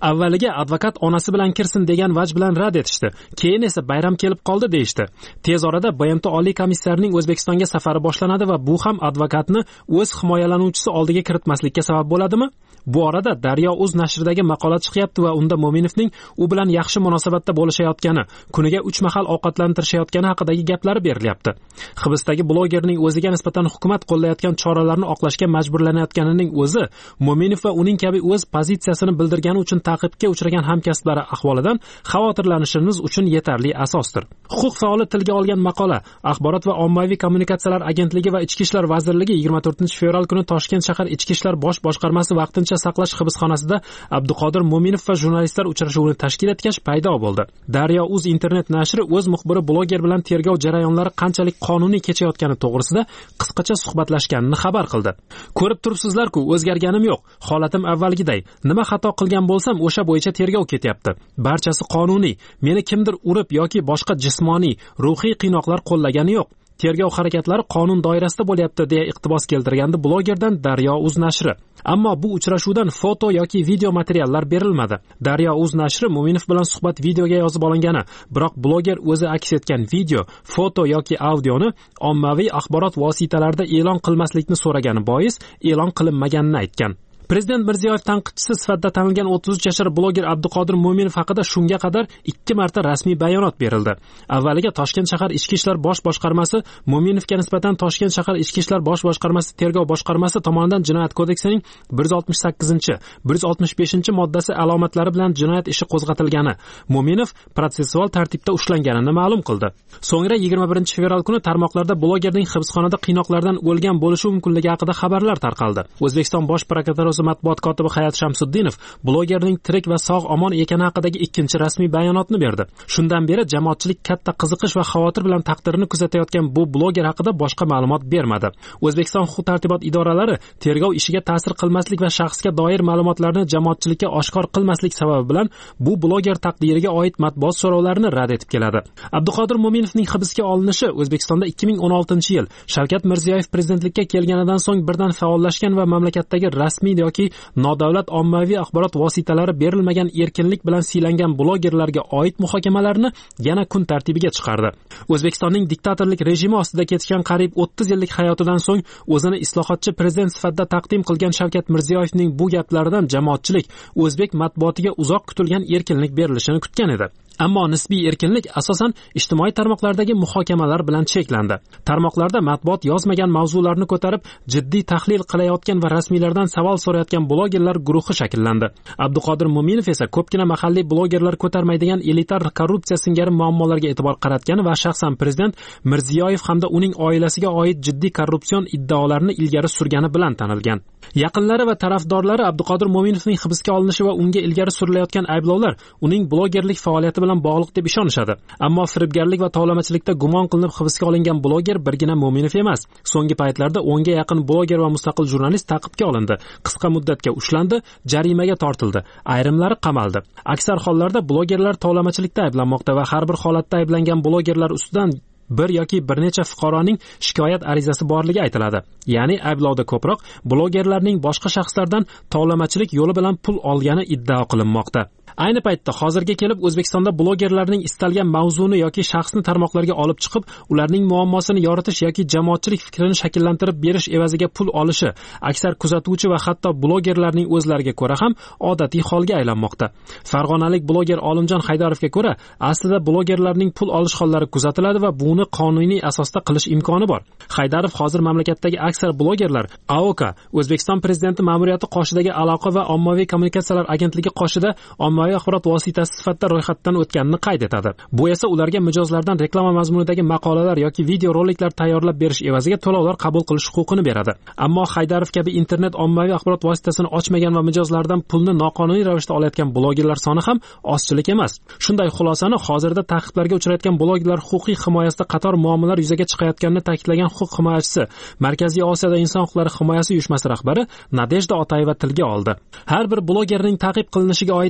Avvaliga advokat onasi bilan kirsin degan vaj bilan rad etishdi. Keyin esa bayram kelib qoldi deyishdi. Tez orada B M T oliy komissarining O'zbekistonga safari boshlanadi va bu ham advokatni o'z himoyalanuvchisi oldiga kiritmaslikka sabab bo'ladimi? Bu orada Daryo.uz nashridagi maqola chiqyapti va unda Mo'minovning u bilan yaxshi munosabatda bo'lishayotgani, kuniga uch mahal ovqatlantirishayotgani haqidagi gaplari berilyapti. Hibsdagi blogerning o'ziga nisbatan hukumat qo'llayotgan choralarni oqlashga majburlanayotganining o'zi Mo'minov va uning kabi o'z pozitsiyasini bildirgani uchun ta'qibga uchragan hamkasblari ahvolidan xavotirlanishimiz uchun yetarli asosdir. Huquq faoli tilga olgan maqola Axborot va ommaviy kommunikatsiyalar agentligi va Ichki ishlar vazirligi yigirma to'rtinchi fevral kuni Toshkent shahar Ichki ishlar bosh boshqarmasi vaqtincha saqlash hibsxonasida Abduqodir Mo'minov va jurnalistlar uchrashuvini tashkil etgach paydo bo'ldi. Daryo.uz internet nashri o'z muxbiri bloger bilan tergov jarayonlari qanchalik qonuniy kechayotgani to'g'risida qisqacha suhbatlashganini xabar qildi. Ko'rib turibsizlar-ku, o'zgarganim yo'q. Holatim avvalgiday. Nima xato qilgan bo'lsam, o'sha bo'yicha tergov ketyapti. Barchasi qonuniy. Meni kimdir urib yoki boshqa jismoniy, ruhiy qiynoqlar qo'llagani yo'q. Tergov harakatlari qonun doirasida bo'lyapti deya iqtibos keltirgandi blogerdan Daryo.uz nashri. Ammo bu uchrashuvdan foto yoki video materiallar berilmadi. Daryo.uz nashri Mo'minov bilan suhbat videoga yozib olingani, biroq bloger o'zi aks etgan video, foto yoki audioni ommaviy axborot vositalarida e'lon qilmaslikni so'ragani bois e'lon qilinmaganini aytgan. Prezident Mirziyoyev tanqidchisi sifatida tanilgan o'ttiz uch yashar bloger Abduqodir Mo'minov haqida shunga qadar ikki marta rasmiy bayonot berildi. Avvaliga Toshkent shahar Ichki ishlar bosh boshqarmasi Mo'minovga nisbatan Toshkent shahar Ichki ishlar bosh boshqarmasi tergov boshqarmasi tomonidan Jinoyat kodeksining bir yuz oltmish sakkizinchi, bir yuz oltmish beshinchi moddasi alomatlari bilan jinoyat ishi qo'zg'atilgani, Mo'minov protsessual tartibda ushlanganini ma'lum qildi. So'ngra yigirma birinchi fevral kuni tarmoqlarda blogerning hibsxonada qiynoqlardan o'lgan bo'lishi mumkinligi haqida xabarlar tarqaldi. O'zbekiston bosh prokuraturasi matbuot kotibi Hayot Shamsuddinov blogerning tirik va sog' omon ekani haqidagi ikkinchi rasmiy bayonotni berdi. Shundan beri jamoatchilik katta qiziqish va xavotir bilan taqdirini kuzatayotgan bu bloger haqida boshqa ma'lumot bermadi. O'zbekiston huquq tartibot idoralari tergov ishiga ta'sir qilmaslik va shaxsga doir ma'lumotlarni jamoatchilikka oshkor qilmaslik sababi bilan bu bloger taqdiriga oid matbuot so'rovlarini rad etib keladi. Abduqodir Mo'minovning hibsga olinishi O'zbekistonda ikki ming o'n oltinchi yil Shavkat Mirziyoyev prezidentlikka kelganidan so'ng birdan faollashgan va mamlakatdagi rasmiy yoki nodavlat ommaviy axborot vositalari berilmagan erkinlik bilan siylangan blogerlarga oid muhokamalarni yana kun tartibiga chiqardi. O'zbekistonning diktatorlik rejimi ostida ketgan qariyb o'ttiz yillik hayotidan so'ng o'zini islohotchi prezident sifatida taqdim qilgan Shavkat Mirziyoyevning bu gaplaridan jamoatchilik o'zbek matbuotiga uzoq kutilgan erkinlik berilishini kutgan edi. Ammo nisbiy erkinlik asosan ijtimoiy tarmoqlardagi muhokamalar bilan cheklandi. Tarmoqlarda matbuot yozmagan mavzularni ko'tarib, jiddiy tahlil qilayotgan va rasmiylardan savol so'rayotgan blogerlar guruhi shakllandi. Abduqodir Mo'minov esa ko'pgina mahalliy blogerlar ko'tarmaydigan elitar korrupsiya singari muammolarga e'tibor qaratgani va shaxsan prezident Mirziyoyev hamda uning oilasiga oid jiddiy korrupsion iddaolarni ilgari surgani bilan tanilgan. Yaqinlari va tarafdorlari Abduqodir Mo'minovning hibsga olinishi va unga ilgari surilayotgan ayblovlar uning blogerlik faoliyati bilan bog'liq deb ishonishadi. Ammo firibgarlik va tovlamachilikda gumon qilinib hibsga olingan bloger birgina Mo'minov emas. So'nggi paytlarda o'nga yaqin bloger va mustaqil jurnalist ta'qibga olindi. Qisqa muddatga ushlandi, jarimaga tortildi, ayrimlari qamaldi. Aksar hollarda blogerlar tovlamachilikda ayblanmoqda va har bir holatda ayblangan blogerlar ustidan bir yoki bir necha fuqaroning shikoyat arizasi borligi aytiladi. Ya'ni ayblovda ko'proq blogerlarning boshqa shaxslardan tovlamachilik yo'li bilan pul olgani iddao qilinmoqda. Ayni paytda hozirga kelib O'zbekistonda blogerlarning istalgan mavzuni yoki shaxsni tarmoqlarga olib chiqib, ularning muammosini yoritish yoki jamoatchilik fikrini shakllantirib berish evaziga pul olishi aksar kuzatuvchi va hatto blogerlarning o'zlariga ko'ra ham odatiy holga aylanmoqda. Farg'onalik bloger Olimjon Haydarovga ko'ra, aslida blogerlarning pul olish hollari kuzatiladi va buni qonuniy asosda qilish imkoni bor. Haydarov hozir mamlakatdagi aksar blogerlar A O K, O'zbekiston prezidenti ma'muriyati qoshidagi aloqa va ommaviy kommunikatsiyalar agentligi qoshida ommaviy axborot vositasi sifatida ro'yxatdan o'tganini qayd etadi. Bu esa ularga mijozlardan reklama mazmunidagi maqolalar yoki video roliklar tayyorlab berish evaziga to'lovlar qabul qilish huquqini beradi. Ammo Haydarov kabi internet ommaviy axborot vositasini ochmagan va mijozlardan pulni noqonuniy ravishda olayotgan blogerlar soni ham ozchilik emas. Shunday xulosani hozirda ta'qiblarga uchrayotgan blogerlar huquqiy himoyasida qator muammolar yuzaga chiqayotganini ta'kidlagan huquq himoyachisi, Markaziy Osiyoda inson huquqlari himoyasi uyushmasi rahbari Nadejda Otayeva tilga oldi. Har bir blogerning ta'qib qilinishiga oid vaziyatni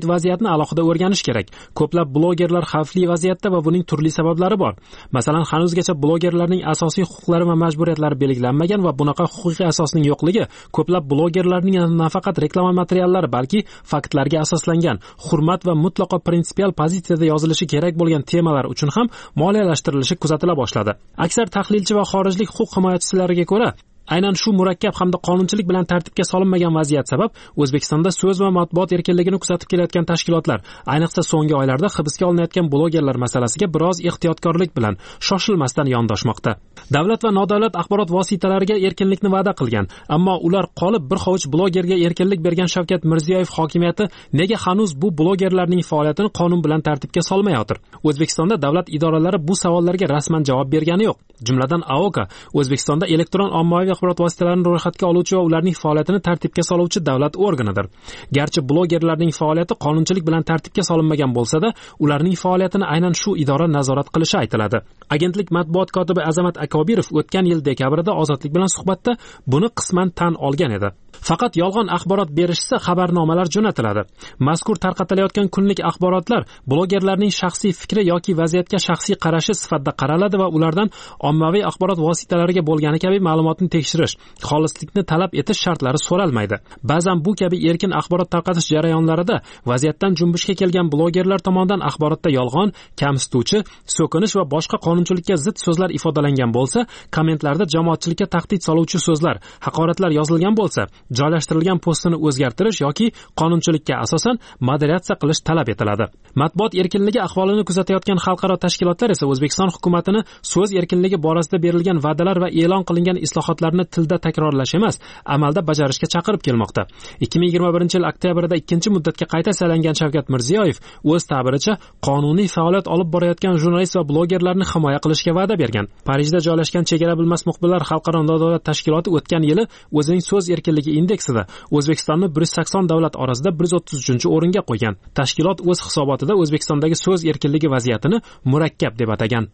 vaziyatni alohida o'rganish kerak. Ko'plab blogerlar xavfli vaziyatda va buning turli sabablari bor. Masalan, hanuzgacha blogerlarning asosiy huquqlari va majburiyatlari belgilanmagan va bunaqa huquqiy asosning yo'qligi ko'plab blogerlarning nafaqat reklama materiallari, balki faktlarga asoslangan, hurmat va mutlaqo prinsipial pozitsiyada yozilishi kerak bo'lgan temalar uchun ham moliyalashtirilishi kuzatila boshladi. Aksar tahlilchi va xorijlik huquq himoyachilariga ko'ra, aynan shu murakkab hamda qonunchilik bilan tartibga solinmagan vaziyat sabab O'zbekistonda so'z va matbuot erkinligini kuzatib kelayotgan tashkilotlar, ayniqsa so'nggi oylarda hibsga olinayotgan blogerlar masalasiga biroz ehtiyotkorlik bilan shoshilmasdan yondoshmoqda. Davlat va nodavlat axborot vositalariga erkinlikni va'da qilgan, ammo ular qolib bir hovuch blogerga erkinlik bergan Shavkat Mirziyoyev hokimiyati nega hanuz bu blogerlarning faoliyatini qonun bilan tartibga solmayotir? O'zbekistonda davlat idoralari bu savollarga rasman javob bergani yo'q. Jumladan A O K O'zbekistonda elektron ommaviy axborot vositalarini ro'yxatga oluvchi va ularning faoliyatini tartibga soluvchi davlat organidir. Garchi blogerlarning faoliyati qonunchilik bilan tartibga solinmagan bo'lsa-da, ularning faoliyatini aynan shu idora nazorat qilishi aytiladi. Agentlik matbuot kotibi Azamat Akobirov o'tgan yil dekabrda Ozodlik bilan suhbatda buni qisman tan olgan edi. Faqat yolg'on axborot berishsa xabarnomalar jo'natiladi. Mazkur tarqatilayotgan kunlik axborotlar blogerlarning shaxsiy fikri yoki vaziyatga shaxsiy qarashi sifatida qaraladi va ulardan ommaviy axborot vositalariga bo'lgani kabi ma'lumotni tekshirish, xolislikni talab etish shartlari so'ralmaydi. Ba'zan bu kabi erkin axborot tarqatish jarayonlarida vaziyatdan junbushga kelgan blogerlar tomonidan axborotda yolg'on, kamsituvchi, so'kinish va boshqa qonunchilikka zid so'zlar ifodalangan bo'lsa, kommentlarda jamoatchilikka tahdid soluvchi so'zlar, haqoratlar yozilgan bo'lsa, joylashtirilgan postini o'zgartirish yoki qonunchilikka asosan moderatsiya qilish talab etiladi. Matbuot erkinligi ahvolini kuzatayotgan xalqaro tashkilotlar esa O'zbekiston hukumatini so'z erkinligi borasida berilgan va'dalar va e'lon qilingan islohotlarni tilda takrorlash emas, amalda bajarishga chaqirib kelmoqda. ikki ming yigirma birinchi yil oktyabrda ikkinchi muddatga qayta saylangan Shavkat Mirziyoyev o'z ta'biricha qonuniy faoliyat olib borayotgan jurnalist va blogerlarni himoya qilishga va'da bergan. Parijda joylashgan Chegara bilmas muxbirlar xalqaro nodavlat tashkiloti o'tgan yili o'zining so'z erkinligi indeksida O'zbekistonni bir yuz sakson davlat orasida bir yuz o'ttiz uchinchi o'ringa qo'ygan. Tashkilot o'z hisobotida O'zbekistondagi so'z erkinligi vaziyatini murakkab deb atagan.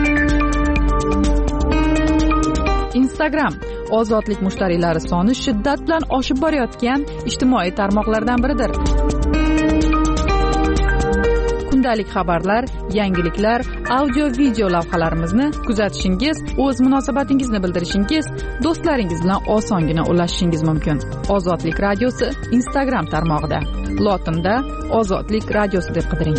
Instagram ozodlik mushtariylari soni shiddat bilan oshib borayotgan ijtimoiy tarmoqlardan biridir. Kundalik xabarlar, yangiliklar, audio-video lavhalarimizni kuzatishingiz, o'z munosabatingizni bildirishingiz, do'stlaringiz bilan osongina ulashishingiz mumkin. Ozodlik radiosi Instagram tarmog'ida. Lotinda Ozodlik radiosi deb qidiring.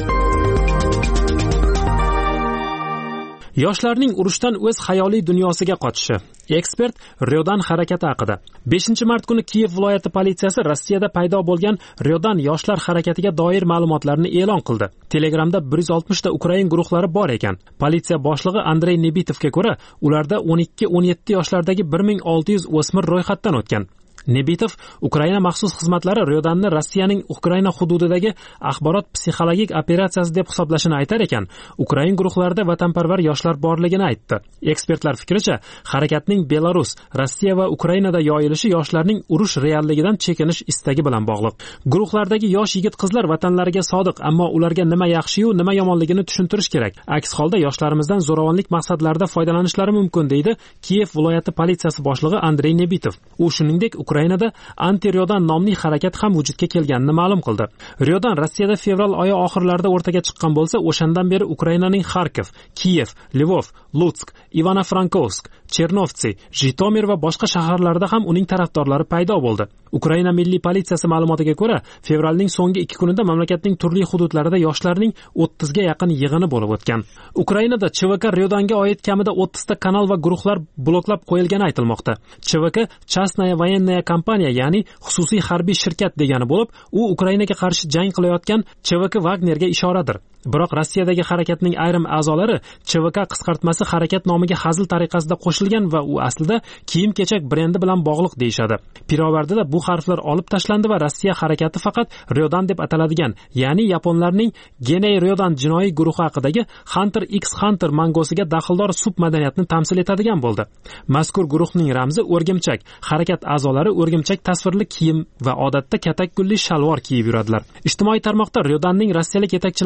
Yoshlarning urushdan o'z xayoliy dunyosiga qochishi. Ekspert Ryodan harakati haqida. beshinchi mart kuni Kiyev viloyati politsiyasi Rossiyada paydo bo'lgan Ryodan yoshlar harakatiga doir ma'lumotlarni e'lon qildi. Telegramda bir yuz oltmish ta Ukrain guruhlari bor ekan. Politsiya boshlig'i Andrey Nebitovga ko'ra, ularda o'n ikki o'n yetti yoshlardagi bir ming olti yuz o'smir ro'yxatdan o'tgan. Nebitov Ukraina maxsus xizmatlari Ryodanni Rossiyaning Ukraina hududidagi axborot psixologik operatsiyasi deb hisoblashini aytar ekan, Ukrain guruhlarida vatanparvar yoshlar borligini aytdi. Ekspertlar fikricha, harakatning Belarus, Rossiya va Ukrainada yoyilishi yoshlarning urush realligidan chekinish istagi bilan bog'liq. Guruhlardagi yosh yigit-qizlar vatanlariga sodiq, ammo ularga nima yaxshi-yu, nima yomonligini tushuntirish kerak. Aks holda yoshlarimizdan zo'ravonlik maqsadlarida foydalanishlari mumkin, deydi Kiyev viloyati politsiyasi boshlig'i Andrey Nebitov. U shuningdek Ukrainada anti-Ryodan nomli harakat ham vujudga kelganini ma'lum qildi. Ryodan Rossiyada fevral oyi oxirlarida o'rtaga chiqqan bo'lsa, o'shandan beri Ukrainaning Kharkiv, Kiyev, Lvov, Lutsk, Ivano-Frankovsk, Chernovtsi, Jitomir va boshqa shaharlarda ham uning tarafdorlari paydo bo'ldi. Ukraina milliy politsiyasi ma'lumotiga ko'ra, fevralning so'nggi ikki kunida mamlakatning turli hududlarida yoshlarning o'ttizga yaqin yig'ini bo'lib o'tgan. Ukrainada Ch V K Ryodanga oid kamida o'ttiz ta kanal va guruhlar bloklab qo'yilgani aytilmoqda. Ch V K Chastnaya voyenная kompaniya, ya'ni xususiy harbiy shirkat degani bo'lib, u Ukrainaga qarshi jang qilayotgan Ch V K Wagnerga ishoradir. Biroq Rossiyadagi harakatning ayrim a'zolari Ch V K qisqartmasi harakat nomiga hazil tariqasida qo'shilgan va u aslida kiyim-kechak brendi bilan bog'liq deyshadi. Pirovardida bu harflar olib tashlandi va Rossiya harakati faqat Ryodan deb ataladigan, ya'ni yaponlarning Genei Ryodan jinoiy guruhi haqidagi Hunter x Hunter mangosiga daxldor submadaniyatni tamsil etadigan bo'ldi. Mazkur guruhning ramzi o'rgimchak. Harakat a'zolari o'rgimchak tasvirli kiyim va odatda katak gulli shalvor kiyib yuradilar. Ijtimoiy tarmoqda Ryodanning rossiyalik yetakchilaridan biri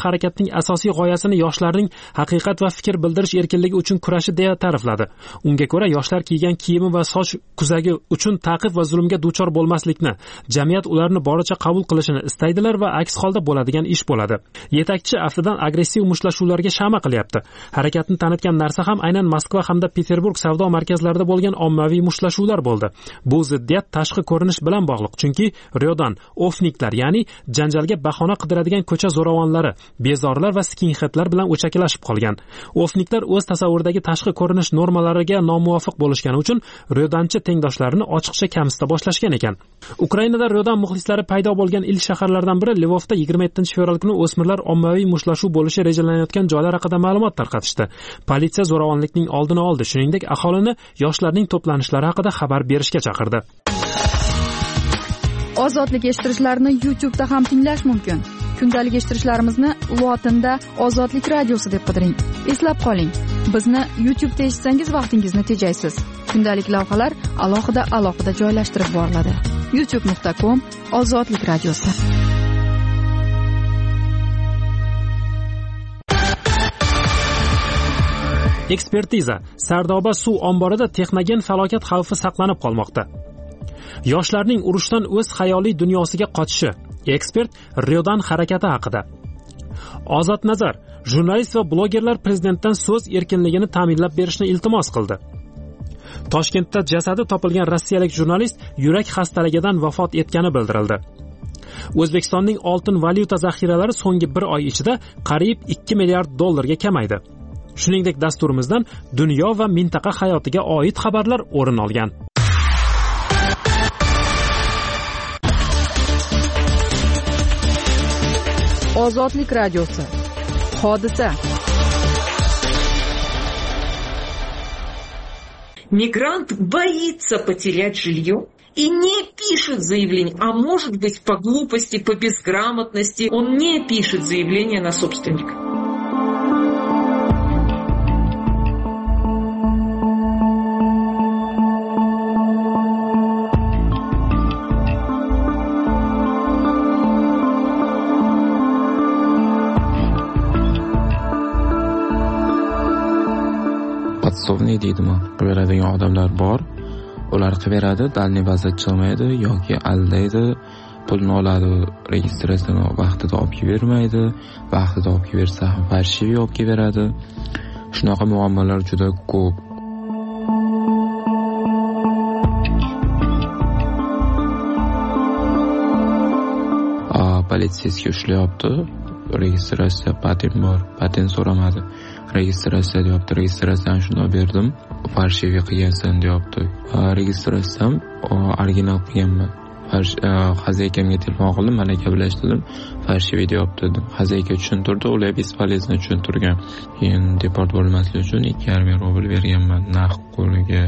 harakatning asosiy g'oyasini yoshlarning haqiqat va fikr bildirish erkinligi uchun kurashi deya ta'rifladi. Unga ko'ra, yoshlar kiygan kiyimi va soch kuzagi uchun ta'qib va zulmga duchor bo'lmaslikni, jamiyat ularni boricha qabul qilishini istaydilar va aks holda bo'ladigan ish bo'ladi. Yetakchi aftidan agressiv mushtlashuvlarga shama qilyapti. Harakatni tanitgan narsa ham aynan Moskva hamda Peterburg savdo markazlarida bo'lgan ommaviy mushtlashuvlar bo'ldi. Bu ziddiyat tashqi ko'rinish bilan bog'liq, chunki Ryodan ofniklar, ya'ni janjalga bahona qidiradigan ko'cha zo'ravonlari, bezorlar va skinheadlar bilan o'chakilashib qolgan. Ofniklar o'z tasavvuridagi tashqi ko'rinish normalariga nomuvofiq bo'lishgani uchun Ryodanchi tengdoshlarini ochiqcha kamsita boshlashgan ekan. Ukrainada Ryodan muxlislari paydo bo'lgan ilk shaharlardan biri Lvovda yigirma yettinchi fevral kuni o'smirlar ommaviy mushtlashuv bo'lishi rejalanayotgan joylar haqida ma'lumot tarqatishdi. Politsiya zo'ravonlikning oldini oldi, shuningdek aholini yoshlarning to'planishlari haqida xabar berishga chaqirdi. Ozodlik eshittirishlarni YouTube'da ham tinglash mumkin. Kundalik eshittirishlarimizni lotinda Ozodlik radiosi deb qidiring. Eslab qoling, bizni YouTube'da eshitsangiz vaqtingizni tejaysiz. Kundalik lavhalar alohida alohida joylashtirib boriladi. youtube nuqta com Ozodlik radiosi. Ekspertiza: Sardoba suv omborida texnogen falokat xavfi saqlanib qolmoqda. Yoshlarning urushdan o'z xayoliy dunyosiga qochishi. Ekspert Ryodan harakati haqida. Ozod Nazar: jurnalist va blogerlar prezidentdan so'z erkinligini ta'minlab berishni iltimos qildi. Toshkentda jasadi topilgan rossiyalik jurnalist yurak xastaligidan vafot etgani bildirildi. O'zbekistonning oltin valyuta zaxiralari so'nggi bir oy ichida qariyb ikki milliard dollarga kamaydi. Shuningdek, dasturimizdan dunyo va mintaqa hayotiga oid xabarlar o'rin olgan. Ozodlik radiosi. Hodisa. Мигрант боится потерять жилье и не пишет заявление, а может быть по глупости, по безграмотности он не пишет заявление на собственника. Podsovniy deydimi? Beradigan odamlar bor. Ular qiveradi, dalniy vaziyat chiqmaydi yoki aldaydi, pulni oladi, registratsiyani vaqtida olib bermaydi, vaqtida olib bersa ham farshiviy olib beradi. Shunaqa muammolar juda ko'p. Politsiyasiga ushlayapti. Registratsiya patent bor, patent so'ramadi. Registratsiya deyapti, registratsiyani shunday berdim, farshiviy qilgansan deyapti. Registratsiyam original qilganman. Xazaykamga telefon qildim, mana gaplashdim, farshiviy deyapti dedim. Xazayka tushuntirdi, ular bespolezno tushuntirgan. Keyin deport bo'lmaslik uchun ikki yarim ming rubl berganman naqd qo'liga.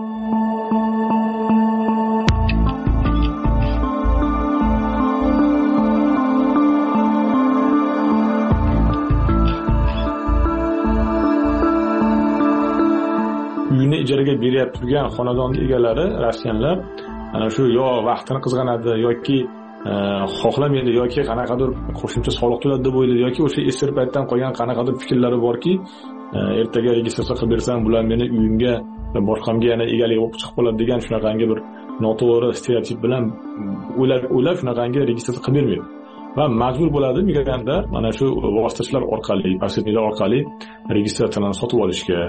Uyini ijaraga berib turgan xonadon egalari rossiyanlar ana shu yo vaqtini qizg'anadi yoki xohlamaydi yoki qanaqadir qo'shimcha soliq to'ladi deb o'ylaydi yoki o'sha eski paytdan qolgan qanaqadir fikrlari borki, ertaga registratsiya qilib bersam bular meni uyimga boshqamga yana egalik bo'lib chiqib qoladi degan shunaqangi bir noto'g'ri stereotip bilan o'ylab o'ylab shunaqangi registratsiya qilib bermaydi. Va majbur bo'ladi migrantlar mana shu vositachilar orqali, posredniklar orqali registratsiyani sotib olishga.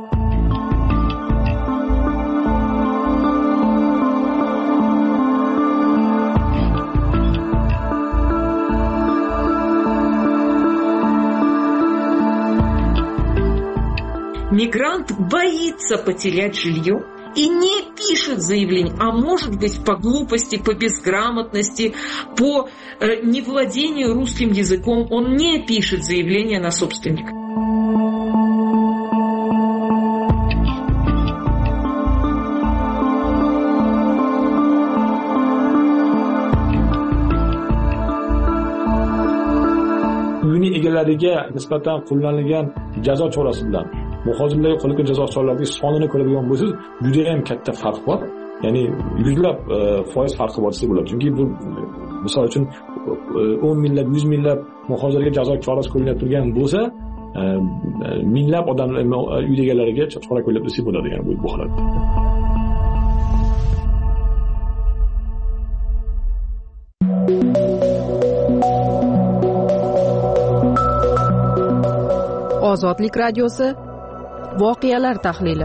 Мигрант боится потерять жилье и не пишет заявление, а может быть по глупости, по безграмотности, по э, невладению русским языком он не пишет заявление на собственника. Uyini egalariga nisbatan qo'llanilgan jazo chorasi bilan muhojirlarga qo'llangan jazo choralarining sonini ko'radigan bo'lsangiz, juda ham katta farq bor. Ya'ni yuzlab foiz farqi bor desa bo'ladi. Chunki bu misol uchun o'n minglab yuz minglab muhojirga jazo chorasi ko'rinib turgan bo'lsa, minglab odamlar uy egalariga chora ko'rib desa bo'ladi, ya'ni bu holatda. Ozodlik radiosi voqealar tahlili.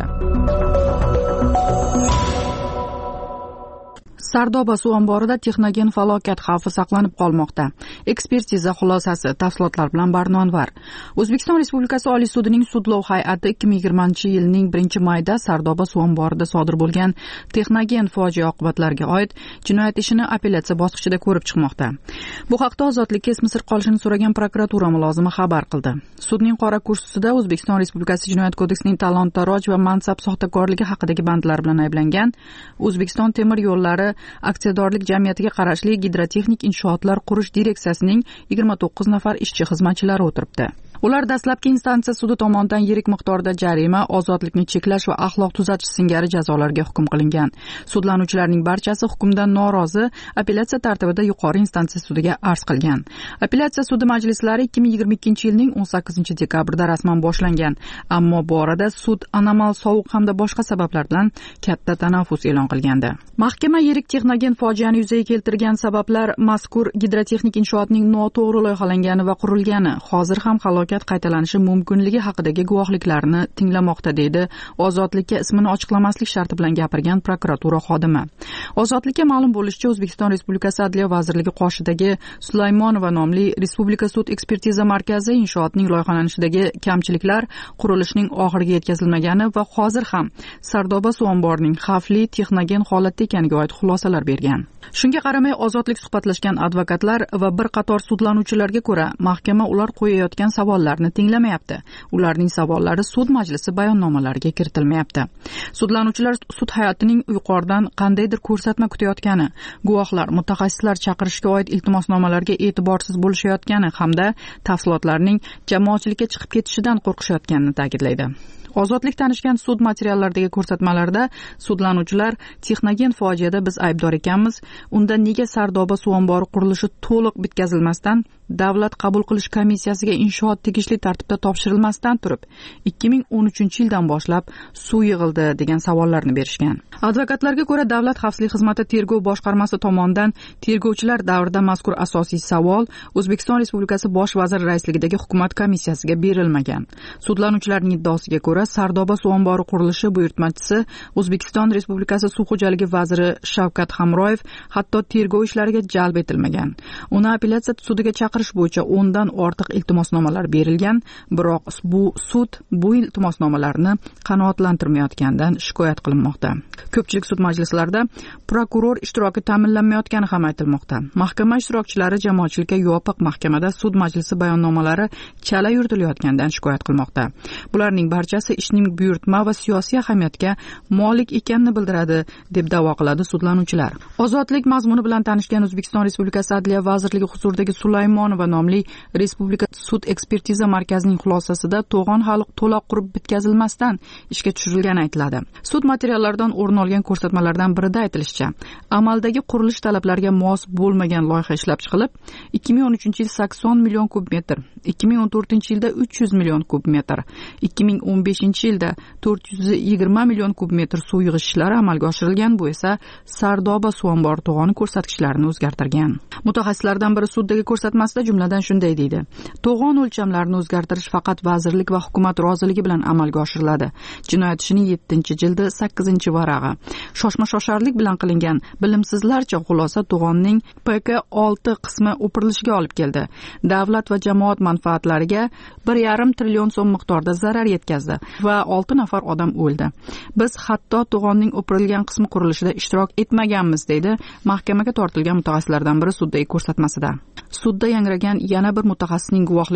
Sardoba suv omborida texnogen falokat xavfi saqlanib qolmoqda. Ekspertiza xulosasi, tafsilotlar bilan Barnonvar. O'zbekiston Respublikasi Oliy sudining sudlov hay'ati ikki ming yigirmanchi yilning birinchi mayida Sardoba suv omborida sodir bo'lgan texnogen fojia oqibatlariga oid jinoyat ishini apellyatsiya bosqichida ko'rib chiqmoqda. Bu haqda Ozodlikka ismi sir qolishini so'ragan prokuratura mulozimi xabar qildi. Sudning qora kursisida O'zbekiston Respublikasi Jinoyat kodeksining talon-taroj va mansab soxtakorligi haqidagi bandlar bilan ayblangan O'zbekiston temir yo'llari aksiyadorlik jamiyatiga qarashli gidrotexnik inshootlar qurish direksiyasining yigirma to'qqiz nafar ishchi xizmatchilari o'tiribdi. Ular dastlabki instansiya sudi tomonidan yirik miqdorda jarima, ozodlikni cheklash va axloq tuzatish singari jazolarga hukm qilingan. Sudlanuvchilarning barchasi hukmdan norozi, apellyatsiya tartibida yuqori instansiya sudiga arz qilgan. Apellyatsiya sudi majlislari ikki ming yigirma ikkinchi yilning o'n sakkizinchi dekabrida rasman boshlangan, ammo bu orada sud anomal sovuq hamda boshqa sabablar bilan katta tanaffus e'lon qilgandi. Mahkama yirik texnogen fojiani yuzaga keltirgan sabablar mazkur gidrotexnik inshootning noto'g'ri loyihalangani va qurilgani, hozir ham halokat qaytalanishi mumkinligi haqidagi guvohliklarni tinglamoqda, deydi Ozodlikka ismini ochiqlamaslik sharti bilan gapirgan prokuratura xodimi. Ozodlikka ma'lum bo'lishicha, O'zbekiston Respublikasi Adliya vazirligi qoshidagi Sulaymonova nomli Respublika sud ekspertiza markazi inshootning loyihalanishidagi kamchiliklar, qurilishning oxiriga yetkazilmagani va hozir ham Sardoba suv omborining xavfli texnogen holatda ekaniga oid xulosalar bergan. Shunga qaramay, Ozodlik suhbatlashgan advokatlar va bir qator sudlanuvchilarga ko'ra, mahkama ular qo'yayotgan savollarni tinglamayapti. Ularning savollari sud majlisi bayonnomalariga kiritilmayapti. Sudlanuvchilar sud hay'atining yuqoridan qandaydir ko'rsatma kutayotgani, guvohlar, mutaxassislar chaqirishga oid iltimosnomalarga e'tiborsiz bo'lishayotgani hamda tafsilotlarning jamoatchilikka chiqib ketishidan qo'rqishayotganini ta'kidlaydi. Ozodlik tanishgan sud materiallaridagi ko'rsatmalarda sudlanuvchilar texnogen fojiada biz aybdor ekanmiz, unda nega Sardoba suv ombori qurilishi to'liq bitkazilmasdan davlat qabul qilish komissiyasiga inshoot tegishli tartibda topshirilmasdan turib ikki ming o'n uchinchi yildan boshlab suv yig'ildi degan savollarni berishgan. Advokatlarga ko'ra, Davlat xavfsizlik xizmati tergov boshqarmasi tomonidan tergovchilar davrida mazkur asosiy savol O'zbekiston Respublikasi bosh vaziri raisligidagi hukumat komissiyasiga berilmagan. Sudlanuvchilarning iddaosiga ko'ra, Sardoba suv ombori qurilishi buyurtmachisi O'zbekiston Respublikasi suv xo'jaligi vaziri Shavkat Hamroyev hatto tergov ishlariga jalb etilmagan. Uni apellyatsiya sudiga chaqirish bo'yicha o'ndan ortiq iltimosnomalar berilgan, biroq bu sud bu iltimosnomalarni qanoatlantirmayotganidan shikoyat qilinmoqda. Ko'pchilik sud majlislarida prokuror ishtiroki ta'minlanmayotgani ham aytilmoqda. Mahkama ishtirokchilari jamoatchilikka yopiq mahkamada sud majlisi bayonnomalari chala yuritilayotganidan shikoyat qilmoqda. Bularning barchasi ishning buyurtma va siyosiy ahamiyatga molik ekanini bildiradi, deb da'vo qiladi sudlanuvchilar. Ozodlik mazmuni bilan tanishgan O'zbekiston Respublikasi Adliya vazirligi huzuridagi Sulaymonova nomli Respublika sud ekspertiza markazining xulosasida to'g'on hali to'liq qurib bitkazilmasdan ishga tushirilgani aytiladi. Sud materiallaridan o'rin olgan ko'rsatmalardan birida aytilishicha, amaldagi qurilish talablariga mos bo'lmagan loyiha ishlab chiqilib, ikki ming o'n uchinchi yil sakson million kub metr, ikki ming o'n to'rtinchi yilda uch yuz million kub metr, ikki ming o'n beshinchi yilda to'rt yuz yigirma million kub metr suv yig'ish ishlari amalga oshirilgan. Bu esa Sardoba suv ombori to'g'oni ko'rsatkichlarini o'zgartirgan. Mutaxassislardan biri suddagi ko'rsatmasida jumladan shunday deydi: to'g'on o'lchamlarini o'zgartirish faqat vazirlik va hukumat roziligi bilan amalga oshiriladi. Jinoyat ishining yettinchi jildi sakkizinchi varag'i. Shoshma-shosharlik bilan qilingan bilimsizlarcha xulosa to'g'onning P K olti qismi o'pirilishiga olib keldi. Davlat va jamoat manfaatlariga bir yarim trillion so'm miqdorda zarar yetkazdi va olti nafar odam o'ldi. Biz hatto to'g'onning o'pirilgan qismi qurilishida ishtirok etmaganmiz, deydi mahkamaga tortilgan mutaxassislardan biri suddagi ko'rsatmasida. Sudda yangragan yana bir mutaxassisning guvohligida hozir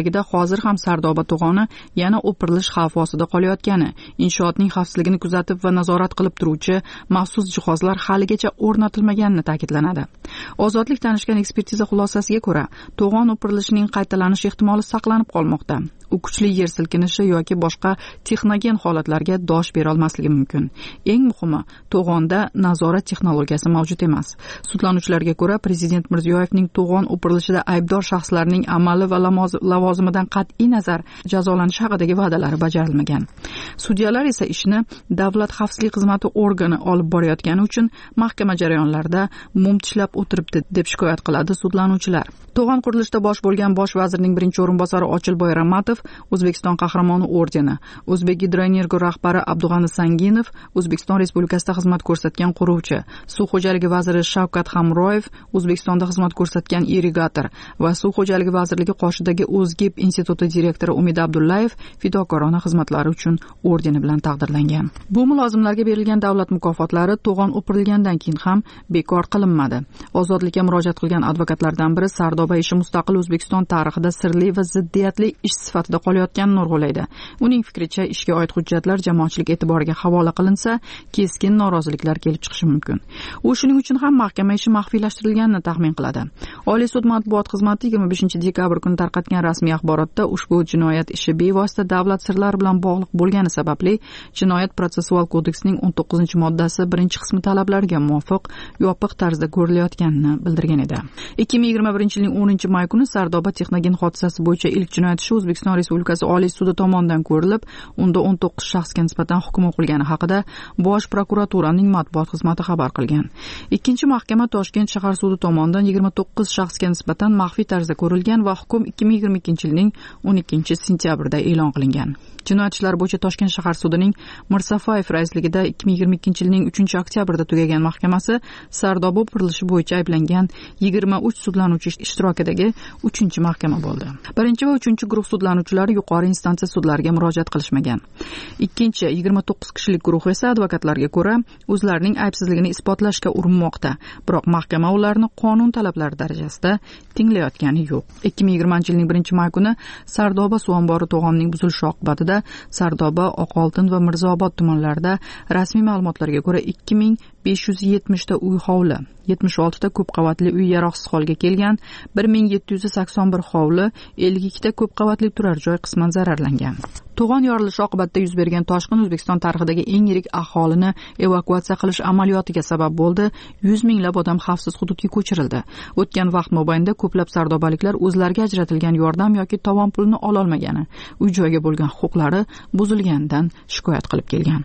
vazir ham Sardoba to'g'oni yana o'pirilish xavfi ostida qolayotgani, inshootning xavfsizligini kuzatib va nazorat qilib turuvchi maxsus jihozlar haligacha o'rnatilmaganini ta'kidlanadi. Ozodlik tanishgan ekspertiza xulosasiga ko'ra, to'g'on o'pirilishining qaytalanish ehtimoli saqlanib qolmoqda. U kuchli yer silkinishi yoki boshqa texnogen holatlarga dosh bera olmasligi mumkin. Eng muhimi, to'g'onda nazorat texnologiyasi mavjud emas. Sudlanuvchilarga ko'ra, prezident Mirziyoyevning to'g'on o'pirilishida aybdor shaxslarning amali va lavozimidan qat'iy nazar jazolanishi haqidagi va'dalari bajarilmagan. Sudyalar esa ishni Davlat xavfsizlik xizmati organi olib borayotgani uchun mahkama jarayonlarida mum tishlab o'tiribdi deb shikoyat qiladi sudlanuvchilar. To'g'on qurilishida bosh bo'lgan bosh vazirning birinchi o'rinbosari Ochilboy Ramatov O'zbekiston qahramoni ordeni, O'zbek Gidroenergo rahbari Abdug'ani Sanginov O'zbekiston Respublikasida xizmat ko'rsatgan quruvchi, Suv xo'jaligi vaziri Shavkat Hamroyev O'zbekistonda xizmat ko'rsatgan irrigator va Suv xo'jaligi vazirligi qoshidagi O'zgib instituti direktori Umid Abdullayev fidokorona xizmatlari uchun ordeni bilan taqdirlangan. Bu mulozimlarga berilgan davlat mukofotlari to'g'on o'pirilgandan keyin ham bekor qilinmadi. Ozodlikka murojaat qilgan advokatlardan biri Sardoba ishi mustaqil O'zbekiston tarixida sirli va ziddiyatli ish sifatida qolayotganini urg'ulaydi. Uning fikricha, ishga oid hujjatlar jamoatchilik e'tiboriga havola qilinsa, keskin noroziliklar kelib chiqishi mumkin. U shuning uchun ham mahkama ishi maxfiylashtirilganini taxmin qiladi. Oliy sud matbuot xizmati yigirma beshinchi dekabr kuni tarqatgan rasmiy axborotda ushbu jinoyat ishi bevosita davlat sirlari bilan bog'liq bo'lgani sababli Jinoyat protsessual kodeksining o'n to'qqizinchi moddasi birinchi qismi talablariga muvofiq yopiq tarzda ko'rilayotganini bildirgan edi. ikki ming yigirma birinchi yilning o'ninchi may kuni Sardoba texnogen hodisasi bo'yicha ilk jinoyat ishi O'zbekiston Respublikasi Oliy sudi tomonidan ko'rilib, unda o'n to'qqiz shaxsga nisbatan hukm o'qilgani haqida Bosh prokuraturaning matbuot xizmati xabar qilgan. Ikkinchi mahkama Toshkent shahar sudi tomonidan yigirma to'qqiz shaxsga nisbatan maxfiy tarzda ko'rilgan va hukm ikki ming yigirma ikkinchi yilning o'n ikkinchi sentyabrida e'lon qilingan. Jinoyat ishlari bo'yicha Toshkent shahar sudining Mirsafayev raisligida ikki ming yigirma ikkinchi yilning uchinchi oktyabrida tugagan mahkamasi Sardoba o'pirilishi bo'yicha ayblangan yigirma uch sudlanuvchi ishtirokidagi uchinchi mahkama bo'ldi. Birinchi va uchinchi guruh sudlanuvchilari yuqori instansiya sudlariga murojaat qilishmagan. Ikkinchi yigirma to'qqiz kishilik guruh esa advokatlarga ko'ra o'zlarining aybsizligini isbotlashga urinmoqda, biroq mahkama ularni qonun talablari darajasida tinglayotgani yo'q. ikki ming yigirmanchi yilning birinchi may kuni Sardoba suv ombori to'g'onining buzilishi oqibatida Sardoba, Oqoltin va Mirzaobod tumanlarida rasmiy ma'lumotlarga ko'ra ikki ming besh yuz yetmish ta uy hovli, yetmish olti ta ko'p qavatli uy yaroqsiz holga kelgan, bir ming yetti yuz sakson bir hovli, ellik ikki ta ko'p qavatli turar joy qisman zararlangan. To'g'on yorilishi oqibatida yuz bergan toshqin O'zbekiston tarixidagi eng yirik aholini evakuatsiya qilish amaliyotiga sabab bo'ldi. yuz minglab odam xavfsiz hududga ko'chirildi. O'tgan vaqt mobaynida ko'plab sardobaliklar o'zlariga ajratilgan yordam yoki tovon pulini ola olmagani, uy joyga bo'lgan huquqlari buzilganidan shikoyat qilib kelgan.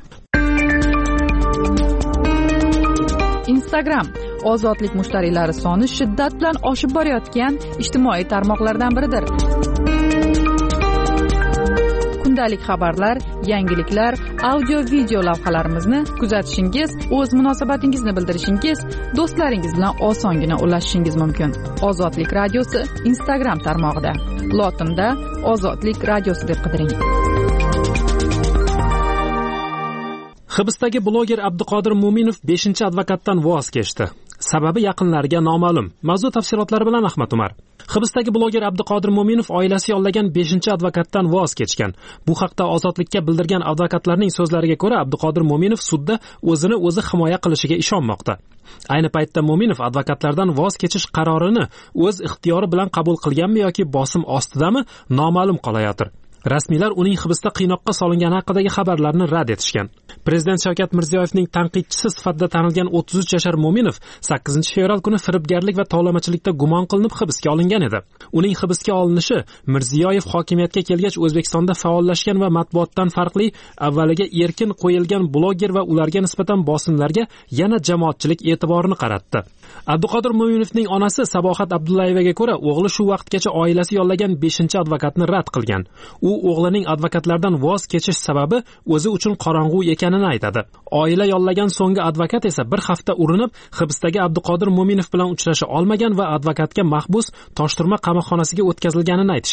Instagram ozodlik mushtariylari soni shiddat bilan oshib borayotgan ijtimoiy tarmoqlardan biridir. Kundalik xabarlar, yangiliklar, audio-video lavhalarimizni kuzatishingiz, o'z munosabatingizni bildirishingiz, do'stlaringiz bilan osongina ulashishingiz mumkin. Ozodlik radiosi Instagram tarmog'ida. Lotinda Ozodlik radiosi deb qidiring. Hibsdagi bloger Abduqodir Mo'minov beshinchi advokatdan voz kechdi. Sababi yaqinlariga noma'lum. Mavzu tafsilotlari bilan Ahmad Umar. Hibsdagi bloger Abduqodir Mo'minov oilasi yollagan beshinchi advokatdan voz kechgan. Bu haqda Ozodlikka bildirgan advokatlarning so'zlariga ko'ra, Abduqodir Mo'minov sudda o'zini o'zi himoya qilishiga ishonmoqda. Ayni paytda Mo'minov advokatlardan voz kechish qarorini o'z ixtiyori bilan qabul qilganmi yoki bosim ostidami noma'lum qolayotir. Rasmiylar uning hibsda qiynoqqa solingani haqidagi xabarlarni rad etishgan. Prezident Shavkat Mirziyoyevning tanqidchisi sifatida tanilgan o'ttiz uch yashar Mo'minov sakkizinchi fevral kuni firibgarlik va tovlamachilikda gumon qilinib hibsga olingan edi. Uning hibsga olinishi Mirziyoyev hokimiyatga kelgach O'zbekistonda faollashgan va matbuotdan farqli avvaliga erkin qo'yilgan bloger va ularga nisbatan bosimlarga yana jamoatchilik e'tiborini qaratdi. Abduqodir Mo'minovning onasi Sabohat Abdullayevaga ko'ra, o'g'li shu vaqtgacha oilasi yollagan beshinchi advokatni rad qilgan. U o'g'lining advokatlardan voz kechish sababi o'zi uchun qorong'u ekanini aytadi. Oila yollagan so'nggi advokat esa bir hafta urinib hibsdagi Abduqodir Mo'minov bilan uchrasha olmagan va advokatga mahbus Toshturma qamoqxonasiga o'tkazilganini aytishgan.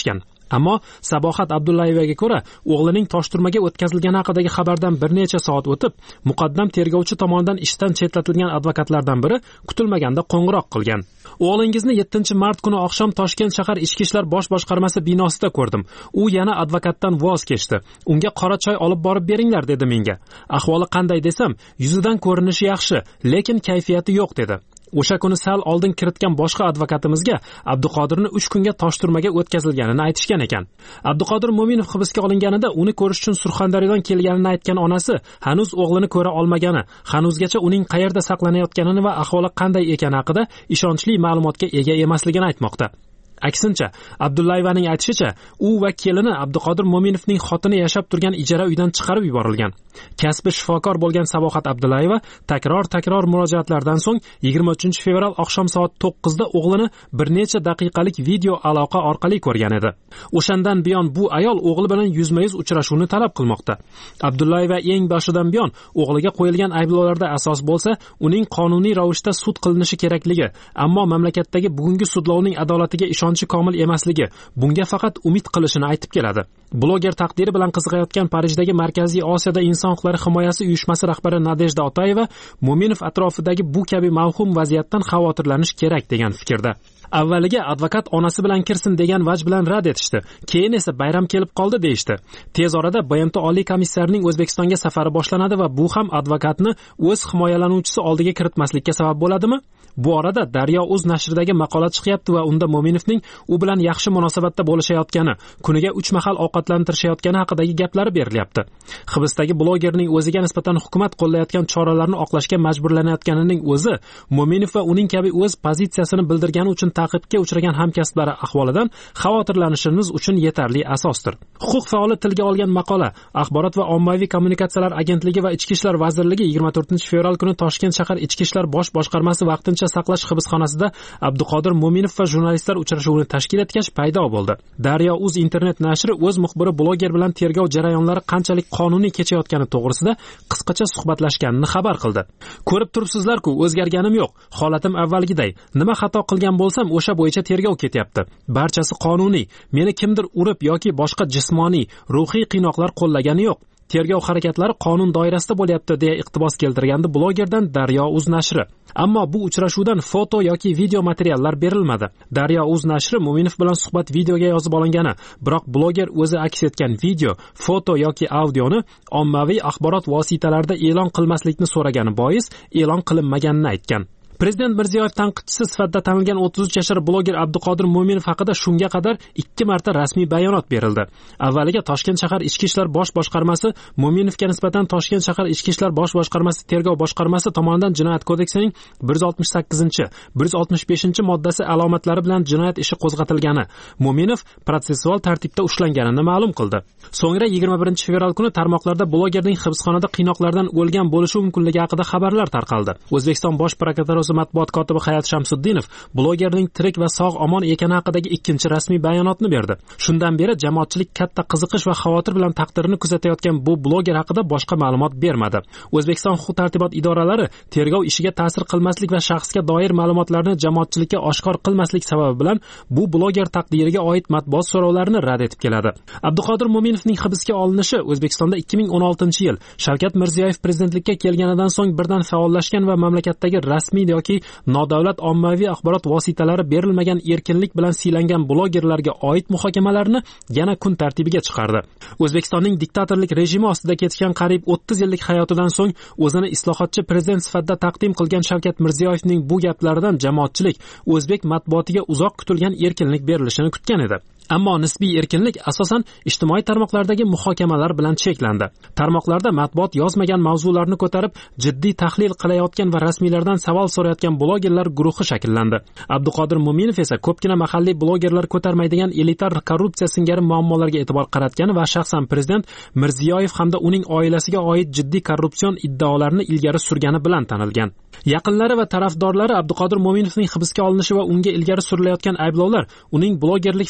Ammo Sabohat Abdullayevaga ko'ra, o'g'lining Toshturmaga o'tkazilgani haqidagi xabardan bir necha soat o'tib, muqaddam tergovchi tomonidan ishdan chetlatilgan advokatlardan biri kutilmaganda qo'ng'iroq qilgan. O'g'lingizni yettinchi mart kuni oqshom Toshkent shahar ichki ishlar bosh boshqarmasi binosida ko'rdim. U yana advokatdan voz kechdi. Unga qora choy olib borib beringlar dedi menga. Ahvoli qanday desam, yuzidan ko'rinishi yaxshi, lekin kayfiyati yo'q dedi. O'sha kuni sal oldin kiritgan boshqa advokatimizga Abduqodirni uch kunga Toshturmaga o'tkazilganini aytishgan ekan. Abduqodir Mo'minov hibsga olinganida uni ko'rish uchun Surxondaryodan kelganini aytgan onasi hanuz o'g'lini ko'ra olmagani, hanuzgacha uning qayerda saqlanayotganini va ahvoli qanday ekani haqida ishonchli ma'lumotga ega emasligini aytmoqda. Aksincha, Abdullayevaning aytishicha, u va kelini Abduqodir Mo'minovning xotini yashab turgan ijara uydan chiqarib yuborilgan. Kasbi shifokor bo'lgan Sabohat Abdullayeva takror-takror murojaatlardan so'ng yigirma uchinchi fevral oqshom soat to'qqizda o'g'lini bir necha daqiqalik video aloqa orqali ko'rgan edi. O'shandan buyon bu ayol o'g'li bilan yuzma-yuz uchrashuvni talab qilmoqda. Abdullayeva eng boshidan buyon o'g'liga qo'yilgan ayblovlarda asos bo'lsa, uning qonuniy ravishda sud qilinishi kerakligi, ammo mamlakatdagi bugungi sudlovning adolatiga ishonchi komil emasligi, bunga faqat umid qilishini aytib keladi. Bloger taqdiri bilan qiziqayotgan Parijdagi Markaziy Osiyoda inson huquqlari himoyasi uyushmasi rahbari Nadejda Otayeva Mo'minov atrofidagi bu kabi mavhum vaziyatdan xavotirlanish kerak degan fikrda. Avvaliga advokat onasi bilan kirsin degan vaj bilan rad etishdi. Keyin esa bayram kelib qoldi deyishdi. Tez orada B M T Oliy komissarining O'zbekistonga safari boshlanadi va bu ham advokatni o'z himoyalanuvchisi oldiga kiritmaslikka sabab bo'ladimi? Bu orada Daryo.uz nashridagi maqola chiqyapti va unda Mo'minovning u bilan yaxshi munosabatda bo'lishayotgani, kuniga uch mahal ovqatlantirishayotgani haqidagi gaplari berilyapti. Hibsdagi blogerning o'ziga nisbatan hukumat qo'llayotgan choralarni oqlashga majburlanayotganining o'zi Mo'minov va uning kabi o'z pozitsiyasini bildirgani uchun ta'qibga uchragan hamkasblari ahvolidan xavotirlanishimiz uchun yetarli asosdir. Huquq faoli tilga olgan maqola Axborot va ommaviy kommunikatsiyalar agentligi va Ichki ishlar vazirligi yigirma to'rtinchi fevral kuni Toshkent shahar ichki ishlar bosh boshqarmasi vaqtincha saqlash hibsxonasida Abduqodir Mo'minov va jurnalistlar uchrashuvini tashkil etgach paydo bo'ldi. Daryo.uz internet nashri o'z muxbiri bloger bilan tergov jarayonlari qanchalik qonuniy kechayotgani to'g'risida qisqacha suhbatlashganini xabar qildi. Ko'rib turibsizlar-ku, o'zgarganim yo'q. Holatim avvalgiday. Nima xato qilgan bo'lsam, o'sha bo'yicha tergov ketyapti. Barchasi qonuniy. Meni kimdir urib yoki boshqa jismoniy, ruhiy qiynoqlar qo'llagani yo'q. Tergov harakatlari qonun doirasida bo'lyapti deya iqtibos keltirgandi blogerdan Daryo.uz nashri. Ammo bu uchrashuvdan foto yoki video materiallar berilmadi. Daryo.uz nashri Mo'minov bilan suhbat videoga yozib olingani, biroq bloger o'zi aks etgan video, foto yoki audioni ommaviy axborot vositalarida e'lon qilmaslikni so'ragani bois e'lon qilinmaganini aytgan. Prezident Mirziyoyev tanqidchisi sifatida tanilgan o'ttiz uch yashar bloger Abduqodir Mo'minov haqida shunga qadar ikki marta rasmiy bayonot berildi. Avvaliga Toshkent shahar ichki ishlar bosh boshqarmasi Mo'minovga nisbatan Toshkent shahar ichki ishlar bosh boshqarmasi tergov boshqarmasi tomonidan Jinoyat kodeksining bir yuz oltmish sakkizinchi, bir yuz oltmish beshinchi moddasi alomatlari bilan jinoyat ishi qo'zg'atilgani, Mo'minov protsessual tartibda ushlanganini ma'lum qildi. So'ngra yigirma birinchi fevral kuni tarmoqlarda blogerning hibsxonada qiynoqlardan o'lgan bo'lishi mumkinligi haqida xabarlar tarqaldi. O'zbekiston bosh prokuraturasi matbuot kotibi Hayat Shamsuddinov blogerning tirik va sog' omon ekani haqidagi ikkinchi rasmiy bayonotni berdi. Shundan beri jamoatchilik katta qiziqish va xavotir bilan taqdirini kuzatayotgan bu bloger haqida boshqa ma'lumot bermadi. O'zbekiston huquq-tartibot idoralari tergov ishiga ta'sir qilmaslik va shaxsga doir ma'lumotlarni jamoatchilikka oshkor qilmaslik sababi bilan bu bloger taqdiriga oid matbuot so'rovlarini rad etib keladi. Abduqodir Mo'minovning hibsga olinishi O'zbekistonda ikki ming o'n oltinchi yil Shavkat Mirziyoyev prezidentlikka kelganidan so'ng birdan faollashgan va mamlakatdagi rasmiy yoki nodavlat ommaviy axborot vositalari berilmagan erkinlik bilan siylangan blogerlarga oid muhokamalarni yana kun tartibiga chiqardi. O'zbekistonning diktatorlik rejimi ostida ketgan qariyb o'ttiz yillik hayotidan so'ng o'zini islohotchi prezident sifatida taqdim qilgan Shavkat Mirziyoyevning bu gaplaridan jamoatchilik o'zbek matbuotiga uzoq kutilgan erkinlik berilishini kutgan edi. Ammo nisbiy erkinlik asosan ijtimoiy tarmoqlardagi muhokamalar bilan cheklandi. Tarmoqlarda matbuot yozmagan mavzularni ko'tarib, jiddiy tahlil qilayotgan va rasmiylardan savol so'rayotgan blogerlar guruhi shakllandi. Abduqodir Mo'minov esa ko'pgina mahalliy blogerlar ko'tarmaydigan elitar korrupsiya singari muammolarga e'tibor qaratgan va shaxsan prezident Mirziyoyev hamda uning oilasiga oid jiddiy korrupsion iddaolarni ilgari surgani bilan tanilgan. Yaqinlari va tarafdorlari Abduqodir Mo'minovning hibsga olinishi va unga ilgari surilayotgan ayblovlar uning blogerlik faoliyati bilan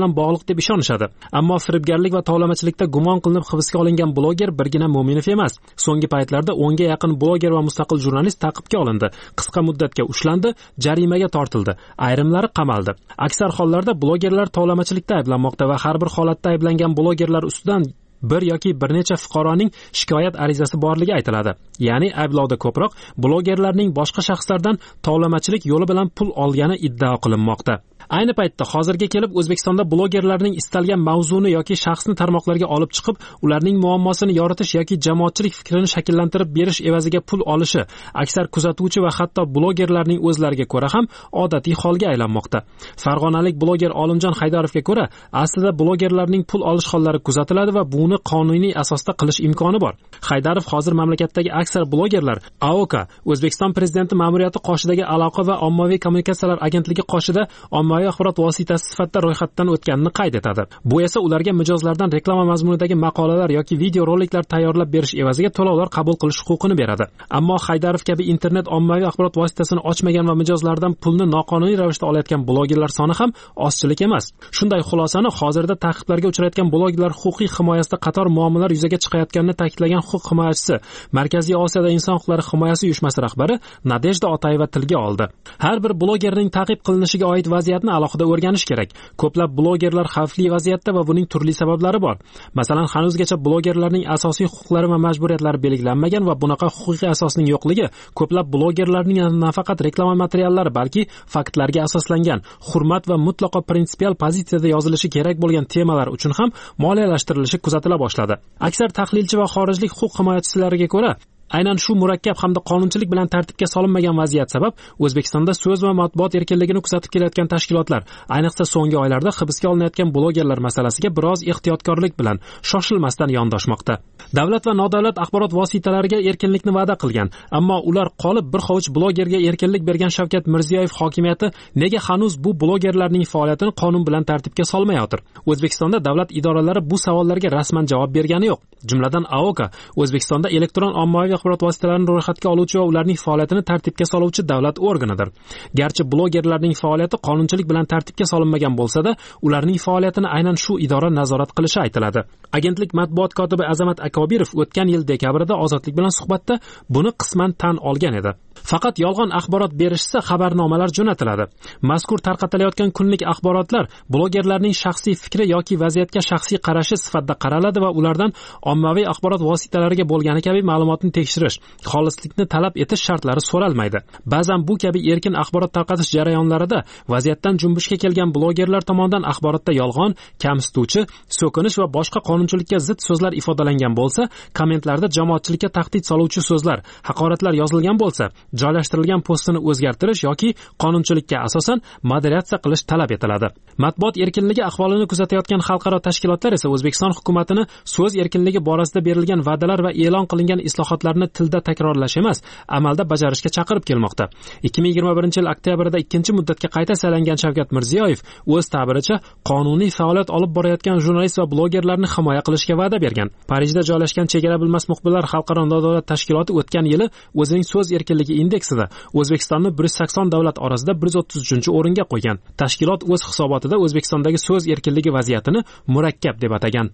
bilan bog'liq deb ishonishadi. Ammo firibgarlik va tovlamachilikda gumon qilinib hibsga olingan bloger birgina Mo'minov emas. So'nggi paytlarda o'nga yaqin bloger va mustaqil jurnalist ta'qibga olindi, qisqa muddatga ushlandi, jarimaga tortildi, ayrimlari qamaldi. Aksar hollarda blogerlar tovlamachilikda ayblanmoqda va har bir holatda ayblangan blogerlar ustidan bir yoki bir necha fuqaroning shikoyat arizasi borligi aytiladi. Ya'ni ayblovda ko'proq blogerlarning boshqa shaxslardan tovlamachilik yo'li bilan pul olgani iddao qilinmoqda. Ayni paytda hozirga kelib O'zbekistonda blogerlarning istalgan mavzuni yoki shaxsni tarmoqlarga olib chiqib, ularning muammosini yoritish yoki jamoatchilik fikrini shakllantirib berish evaziga pul olishi aksar kuzatuvchi va hatto blogerlarning o'zlariga ko'ra ham odatiy holga aylanmoqda. Farg'onalik bloger Olimjon Haydarovga ko'ra, aslida blogerlarning pul olish hollari kuzatiladi va buni qonuniy asosda qilish imkoni bor. Haydarov hozir mamlakatdagi aksar blogerlar A O K, O'zbekiston prezidenti ma'muriyati qoshidagi aloqa va ommaviy kommunikatsiyalar agentligi qoshida ommaviy axborot vositasi sifatida ro'yxatdan o'tganini qayd etadi. Bu esa ularga mijozlardan reklama mazmunidagi maqolalar yoki video roliklar tayyorlab berish evaziga to'lovlar qabul qilish huquqini beradi. Ammo Haydarov kabi internet ommaviy axborot vositasini ochmagan va mijozlardan pulni noqonuniy ravishda olayotgan blogerlar soni ham ozchilik emas. Shunday xulosani hozirda ta'qiblarga uchrayotgan blogerlar huquqiy himoyasida qator muammolar yuzaga chiqayotganini ta'kidlagan huquq himoyachisi, Markaziy Osiyoda inson huquqlari himoyasi uyushmasi rahbari Nadejda Otayeva tilga oldi. Har bir blogerning ta'qib qilinishiga oid vaziyatni alohida o'rganish kerak. Ko'plab blogerlar xavfli vaziyatda va buning turli sabablari bor. Masalan, hanuzgacha blogerlarning asosiy huquqlari va majburiyatlari belgilanmagan va bunaqa huquqiy asosning yo'qligi ko'plab blogerlarning nafaqat reklama materiallari, balki faktlarga asoslangan, hurmat va mutlaqo prinsipial pozitsiyada yozilishi kerak bo'lgan temalar uchun ham moliyalashtirilishi kuzatila boshladi. Aksar tahlilchi va xorijlik huquq himoyachilariga ko'ra, aynan shu murakkab hamda qonunchilik bilan tartibga solinmagan vaziyat sabab O'zbekistonda so'z va matbuot erkinligini kuzatib kelayotgan tashkilotlar, ayniqsa so'nggi oylarda hibsga olinayotgan blogerlar masalasiga biroz ehtiyotkorlik bilan shoshilmasdan yondoshmoqda. Davlat va nodavlat axborot vositalariga erkinlikni va'da qilgan, ammo ular qolib bir hovuch blogerga erkinlik bergan Shavkat Mirziyoyev hokimiyati nega hanuz bu blogerlarning faoliyatini qonun bilan tartibga solmayotir? O'zbekistonda davlat idoralari bu savollarga rasman javob bergani yo'q. Jumladan A O K O'zbekistonda elektron ommaviy axborot vositalarini ro'yxatga oluvchi va ularning faoliyatini tartibga soluvchi davlat organidir. Garchi blogerlarning faoliyati qonunchilik bilan tartibga solinmagan bo'lsa-da, ularning faoliyatini aynan shu idora nazorat qilishi aytiladi. Agentlik matbuot kotibi Azamat Akobirov o'tgan yil dekabrda Ozodlik bilan suhbatda buni qisman tan olgan edi. Faqat yolg'on axborot berishsa xabarnomalar jo'natiladi. Mazkur tarqatilayotgan kunlik axborotlar blogerlarning shaxsiy fikri yoki vaziyatga shaxsiy qarashi sifatida qaraladi va ulardan ommaviy axborot vositalariga bo'lgani kabi ma'lumotni tekshirish, xolislikni talab etish shartlari so'ralmaydi. Ba'zan bu kabi erkin axborot tarqatish jarayonlarida vaziyatdan junbushga kelgan blogerlar tomonidan axborotda yolg'on, kamsituvchi, so'kinish va boshqa qonunchilikka zid so'zlar ifodalangan bo'lsa, kommentlarda jamoatchilikka tahdid soluvchi so'zlar, haqoratlar yozilgan bo'lsa, joylashtirilgan postini o'zgartirish yoki qonunchilikka asosan moderatsiya qilish talab etiladi. Matbuot erkinligi ahvolini kuzatayotgan xalqaro tashkilotlar esa O'zbekiston hukumatini so'z erkinligi borasida berilgan va'dalar va e'lon qilingan islohotlarni tilda takrorlash emas, amalda bajarishga chaqirib kelmoqda. ikki ming yigirma birinchi yil oktyabrda ikkinchi muddatga qayta saylangan Shavkat Mirziyoyev o'z ta'biricha qonuniy faoliyat olib borayotgan jurnalist va blogerlarni himoya qilishga va'da bergan. Parijda joylashgan Chegara bilmas muxbirlar xalqaro nodavlat tashkiloti o'tgan yili o'zining so'z erkinligi indeksida O'zbekistonni bir yuz sakson davlat orasida bir yuz o'ttiz uchinchi o'ringa qo'ygan. Tashkilot o'z hisobotida O'zbekistondagi so'z erkinligi vaziyatini murakkab deb atagan.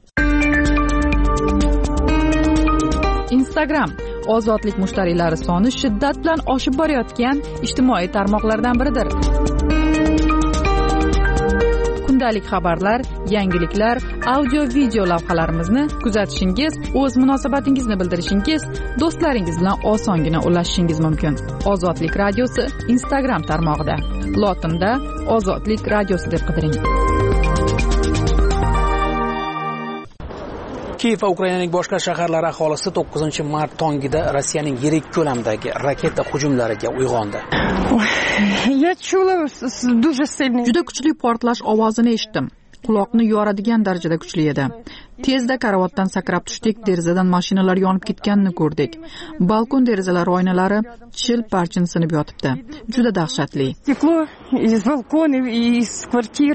Instagram ozodlik mushtariylari soni shiddat bilan oshib borayotgan ijtimoiy tarmoqlardan biridir. Kundalik xabarlar, yangiliklar, audio video lavhalarimizni kuzatishingiz, o'z munosabatingizni bildirishingiz, do'stlaringiz bilan osongina ulashishingiz mumkin. Ozodlik radiosi Instagram tarmog'ida. Lotinda Ozodlik radiosi deb qidiring. Kiyev va Ukrainaning boshqa shaharlari aholisi to'qqizinchi mart tongida Rossiyaning yirik ko'lamdagi raketa hujumlariga uyg'ondi. Juda kuchli portlash ovozini eshitdim. Quloqni yoradigan darajada kuchli edi. Tezda karavotdan sakrab tushdik, derazadan mashinalar yonib ketganini ko'rdik. Balkon derazalari oynalari chil-parchin sinib yotibdi. Juda dahshatli. Стекло из балконов и из квартир.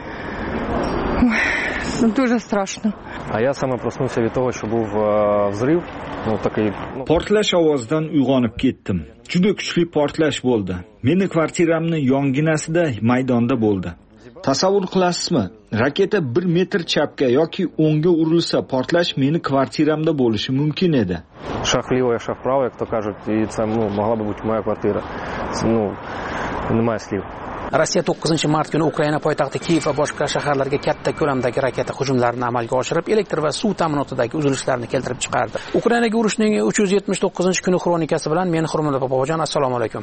Дуже страшно. А я сам проснулся от того, что был взрыв. Ну, такой, ну... Portlash ovozidan uyg'onib ketdim. Juda kuchli portlash bo'ldi. Meni kvartiramning yonginasida maydonda bo'ldi. Tasavvur qilasizmi? Raketa bir metr chapga yoki o'ngga urilsa, portlash meni kvartiramda bo'lishi mumkin edi. Шаг влево, шаг вправо, як то кажуть, і це ну, могла би бути моя квартира. Ну, немає слів. Rossiya to'qqizinchi mart kuni Ukraina poytaxti Kiyev va boshqa shaharlarga katta ko'lamdagi raketa hujumlarini amalga oshirib, elektr va suv ta'minotidagi uzilishlarni keltirib chiqardi. Ukrainaga urushning uch yuz yetmish to'qqizinchi kuni xonikasi bilan men Hurmatli Bobojon, assalomu alaykum.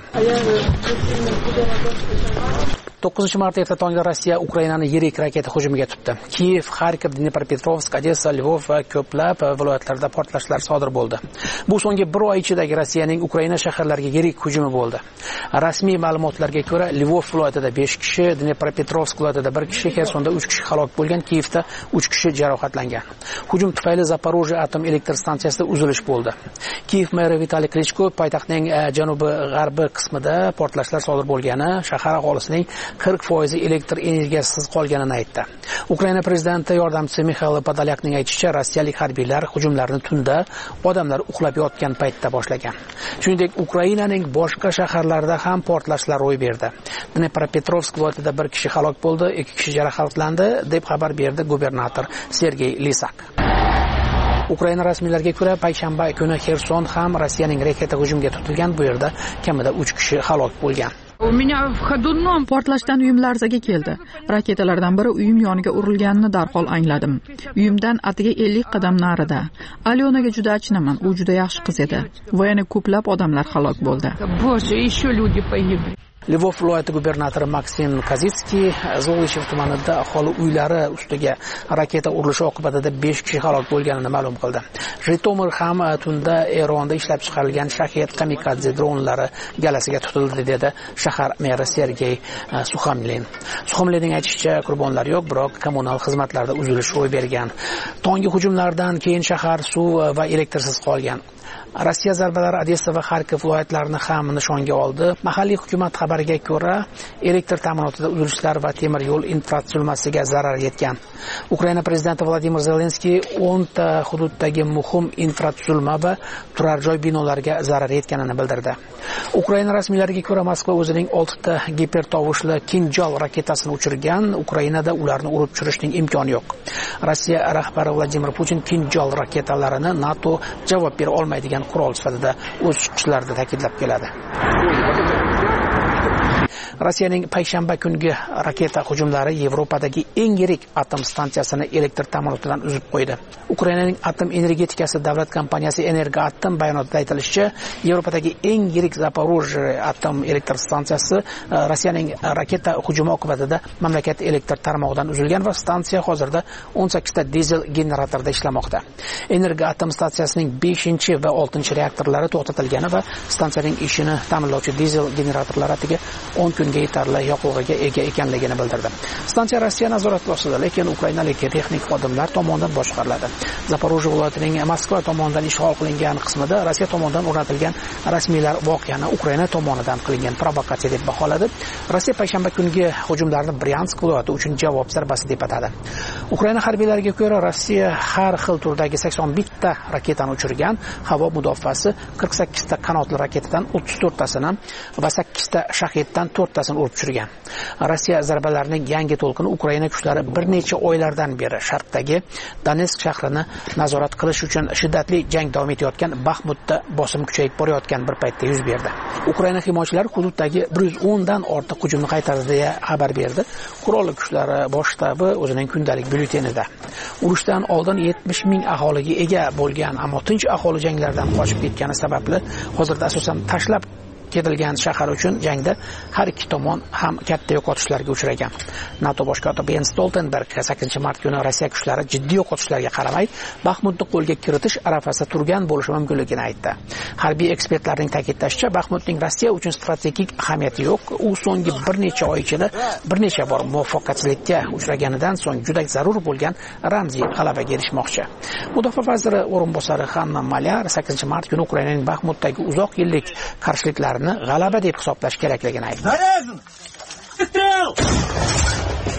to'qqizinchi mart erta tongda Rossiya Ukrainani yirik raketa hujumiga tutdi. Kiyev, Xarkov, Dnepropetrovsk, Odessa, Lvov va ko'plab viloyatlarda portlashlar sodir bo'ldi. Bu so'nggi bir oy ichidagi Rossiyaning Ukraina shaharlariga yirik hujumi bo'ldi. Rasmiy ma'lumotlarga ko'ra, Lvov viloyatida besh kishi, Dnepropetrovsk viloyatida bir kishi, Xersonda uch kishi halok bo'lgan, Kiyevda uch kishi jarohatlangan. Hujum tufayli Zaporojye atom elektr stansiyasida uzilish bo'ldi. Kiyev meri Vitaliy Klichko poytaxtning janubi-g'arbi qismida portlashlar sodir bo'lgani, shahar aholisining qirq foiz elektr energiyasiz qolganini aytdi. Ukraina prezidenti yordamchisi Mixail Podolyakning aytishicha, rossiyalik harbiylar hujumlarni tunda odamlar uxlab yotgan paytda boshlagan. Shuningdek, Ukrainaning boshqa shaharlarida ham portlashlar ro'y berdi. Dnepropetrovsk viloyatida bir kishi halok bo'ldi, ikki kishi jarohatlandi, deb xabar berdi gubernator Sergey Lisak. Ukraina rasmiylariga ko'ra, payshanba kuni Xerson ham Rossiyaning raketa hujumiga tutilgan, bu yerda kamida uch kishi halok bo'lgan. Portlashdan uyim larzaga keldi. Raketalardan biri uyim yoniga urilganini darhol angladim. Uyimdan atiga ellik qadam narida. Alyonaga juda achinaman, u juda yaxshi qiz edi. Va yana ko'plab odamlar halok bo'ldi. Lvov viloyati gubernatori Maksim Kazitskiy Zolyshev tumanida aholi uylari ustiga raketa urilishi oqibatida besh kishi halok bo'lganini ma'lum qildi. Jitomir ham tunda Eronda ishlab chiqarilgan Shahed kamikadze dronlari galasiga tutildi, dedi shahar meri Sergey Suxomlin. Suxomlinning aytishicha, qurbonlar yo'q, biroq kommunal xizmatlarda uzilish ro'y bergan. Tongi hujumlardan keyin shahar suv va elektrsiz qolgan. Rossiya zarbalari Odessa va Xarkov viloyatlarini ham nishonga oldi. Mahalliy hukumat xabariga ko'ra, elektr ta'minotida uzilishlar va temir yo'l infratuzilmasiga zarar yetgan. Ukraina prezidenti Vladimir Zelenskiy o'n ta hududdagi muhim infratuzilma va turar joy binolariga zarar yetganini bildirdi. Ukraina rasmiylariga ko'ra, Moskva o'zining olti ta gipertovushli Kinjal raketasini uchirgan, Ukrainada ularni urib tushirishning imkoni yo'q. Rossiya rahbari Vladimir Putin Kinjal raketalarini NATO javob bera olmaydigan qurol sifatida o'z chiqishlarida ta'kidlab keladi. Rossiyaning payshanba kungi raketa hujumlari Yevropadagi eng yirik atom stansiyasini elektr ta'minotidan uzib qo'ydi. Ukrainaning atom energetikasi davlat kompaniyasi Energoatom bayonotida aytilishicha, Yevropadagi eng yirik Zaporojye atom elektr stansiyasi Rossiyaning raketa hujumi oqibatida mamlakat elektr tarmog'idan uzilgan va stansiya hozirda o'n sakkiz ta dizel generatorda ishlamoqda. Energoatom stansiyasining beshinchi va oltinchi reaktorlari to'xtatilgani va stansiyaning ishini ta'minlovchi dizel generatorlari atiga o'n kunga yetarli yoqilg'iga ega ekanligini bildirdi. Stansiya Rossiya nazorati ostida, lekin ukrainalik texnik xodimlar tomonidan boshqariladi. Zaporojye viloyatining Moskva tomonidan ishg'ol qilingan qismida Rossiya tomonidan o'rnatilgan rasmiylar voqeani Ukraina tomonidan qilingan provokatsiya deb baholadi. Rossiya payshanba kungi hujumlarni Bryansk viloyati uchun javob zarbasi deb atadi. Ukraina harbiylariga ko'ra, Rossiya har xil turdagi sakson bitta raketani uchirgan, havo mudofaasi qirq sakkiz ta qanotli raketadan o'ttiz to'rt tasini va sakkiz ta shahiddan to'rt tasini urib tushirgan. Rossiya zarbalarining yangi to'lqini Ukraina kuchlari bir necha oylardan beri sharqdagi Donetsk shahrini nazorat qilish uchun shiddatli jang davom etayotgan Baxmutda bosim kuchayib borayotgan bir paytda yuz berdi. Ukraina himoyachilari hududdagi bir yuz o'n dan ortiq hujumni qaytardi deya xabar berdi. Qurolli kuchlari bosh shtabi o'zining kundalik byulletenida. Urushdan oldin yetmish ming aholiga ega bo'lgan, ammo tinch aholi janglardan qochib ketgani sababli hozirda asosan tashlab ketilgan shahar uchun jangda har ikki tomon ham katta yo'qotishlarga uchragan. NATO bosh kotibi Jens Stoltenberg sakkizinchi mart kuni Rossiya kuchlari jiddiy yo'qotishlarga qaramay Baxmutni qo'lga kiritish arafasida turgan bo'lishi mumkinligini aytdi. Harbiy ekspertlarning ta'kidlashicha, Baxmutning Rossiya uchun strategik ahamiyati yo'q. U so'nggi bir necha oy ichida bir necha bor muvaffaqiyatsizlikka uchraganidan so'ng juda zarur bo'lgan ramziy g'alabaga erishmoqchi. Mudofaa vaziri o'rinbosari Hanna Malyar sakkizinchi mart kuni Ukrainaning Baxmutdagi uzoq yillik qarshiliklar g'alaba deb hisoblash kerakligini aytdi.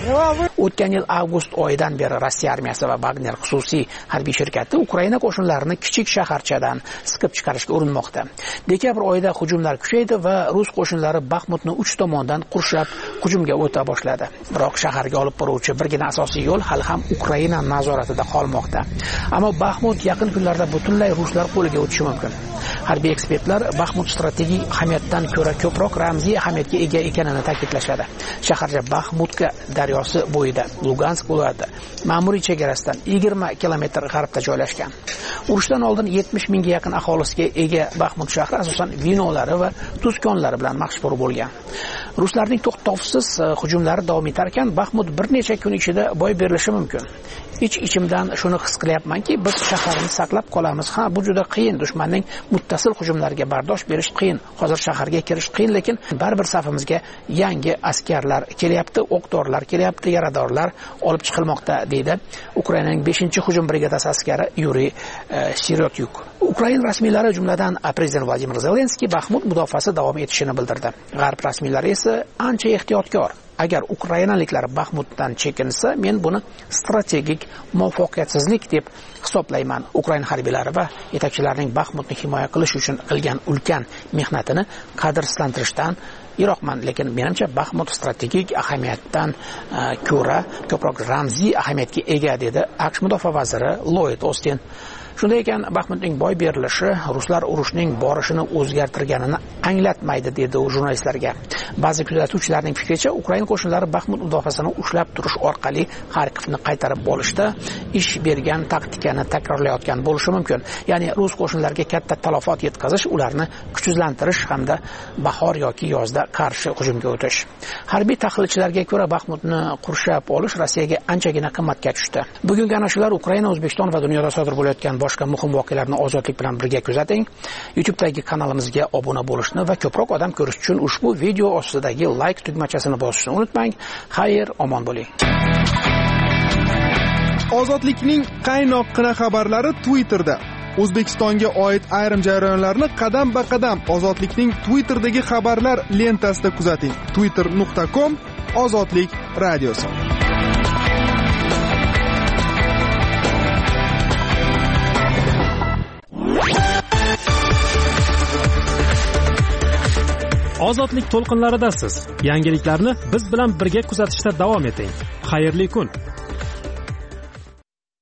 O'tgan yil avgust oyidan beri Rossiya armiyasi va Wagner xususiy harbiy shirkati Ukraina qo'shinlarini kichik shaharchadan siqib chiqarishga urinmoqda. Dekabr oyida hujumlar kuchaydi va rus qo'shinlari Baxmutni uch tomondan qurshab hujumga o'ta boshladi. Biroq shaharga olib boruvchi birgina asosiy yo'l hali ham Ukraina nazoratida qolmoqda. Ammo Baxmut yaqin kunlarda butunlay ruslar qo'liga o'tishi mumkin. Harbiy ekspertlar Baxmut strategik ahamiyatdan ko'ra ko'proq ramziy ahamiyatga ega ekanini ta'kidlashadi. Shaharcha Baxmutka daryosi bo'yida, Lugansk viloyati ma'muriy chegarasidan yigirma kilometr g'arbda joylashgan. Urushdan oldin yetmish mingga yaqin aholisiga ega Baxmut shahri asosan vinolari va tuz konlari bilan mashhur bo'lgan. Ruslarning to'xtovsiz hujumlari davom etar ekan, Baxmut bir necha kun ichida boy berilishi mumkin. Ich-ichimdan shuni his qilyapmanki, biz shaharni saqlab qolamiz. Ha, bu juda qiyin, dushmanning muttasil hujumlariga bardosh berish qiyin. Hozir shaharga kirish qiyin, lekin baribir safimizga yangi askarlar kelyapti, o'q-dorilar kelyapti, yaradorlar olib chiqilmoqda, deydi Ukrainaning beshinchi hujum brigadasi askari Yuriy Sirotyuk. Ukraina rasmiylari, jumladan prezident Vladimir Zelenskiy Baxmut mudofaasi davom etishini bildirdi. G'arb rasmiylari esa ancha ehtiyotkor. Agar ukrainaliklar Baxmutdan chekinsa, men buni strategik muvaffaqiyatsizlik deb hisoblayman. Ukraina harbiylari va yetakchilarining Baxmutni himoya qilish uchun qilgan ulkan mehnatini qadrsizlantirishdan yiroqman, lekin menimcha Baxmut strategik ahamiyatdan ko'ra ko'proq ramziy ahamiyatga ega, dedi AQSh mudofaa vaziri Lloyd Austin. Shunday ekan, Baxmutning boy berilishi ruslar urushning borishini o'zgartirganini anglatmaydi, dedi u jurnalistlarga. Ba'zi kuzatuvchilarning fikricha, Ukraina qo'shinlari Baxmut mudofaasini ushlab turish orqali Xarkovni qaytarib olishda ish bergan taktikani takrorlayotgan bo'lishi mumkin. Ya'ni rus qo'shinlariga katta talafot yetkazish, ularni kuchsizlantirish hamda bahor yoki yozda qarshi hujumga o'tish. Harbiy tahlilchilarga ko'ra, Baxmutni qurshab olish Rossiyaga anchagina qimmatga tushdi. Bugungi ana shular Ukraina, O'zbekiston va dunyoda sodir bo'layotgan boshqa muhim voqealarni ozodlik bilan birga kuzating. YouTube'dagi kanalimizga obuna bo'lishni va ko'proq odam ko'rish uchun ushbu video ostidagi like tugmachasini bosishni unutmang. Xayr, omon bo'ling. Ozodlikning qaynoqqina xabarlari Twitterda. O'zbekistonga oid ayrim jarayonlarni qadam-ba-qadam Ozodlikning Twitter'dagi xabarlar lentasida kuzating. twitter nuqta com Ozodlik radiosi. Ozodlik to'lqinlaridasiz. Yangiliklarni biz bilan birga kuzatishda davom eting. Xayrli kun.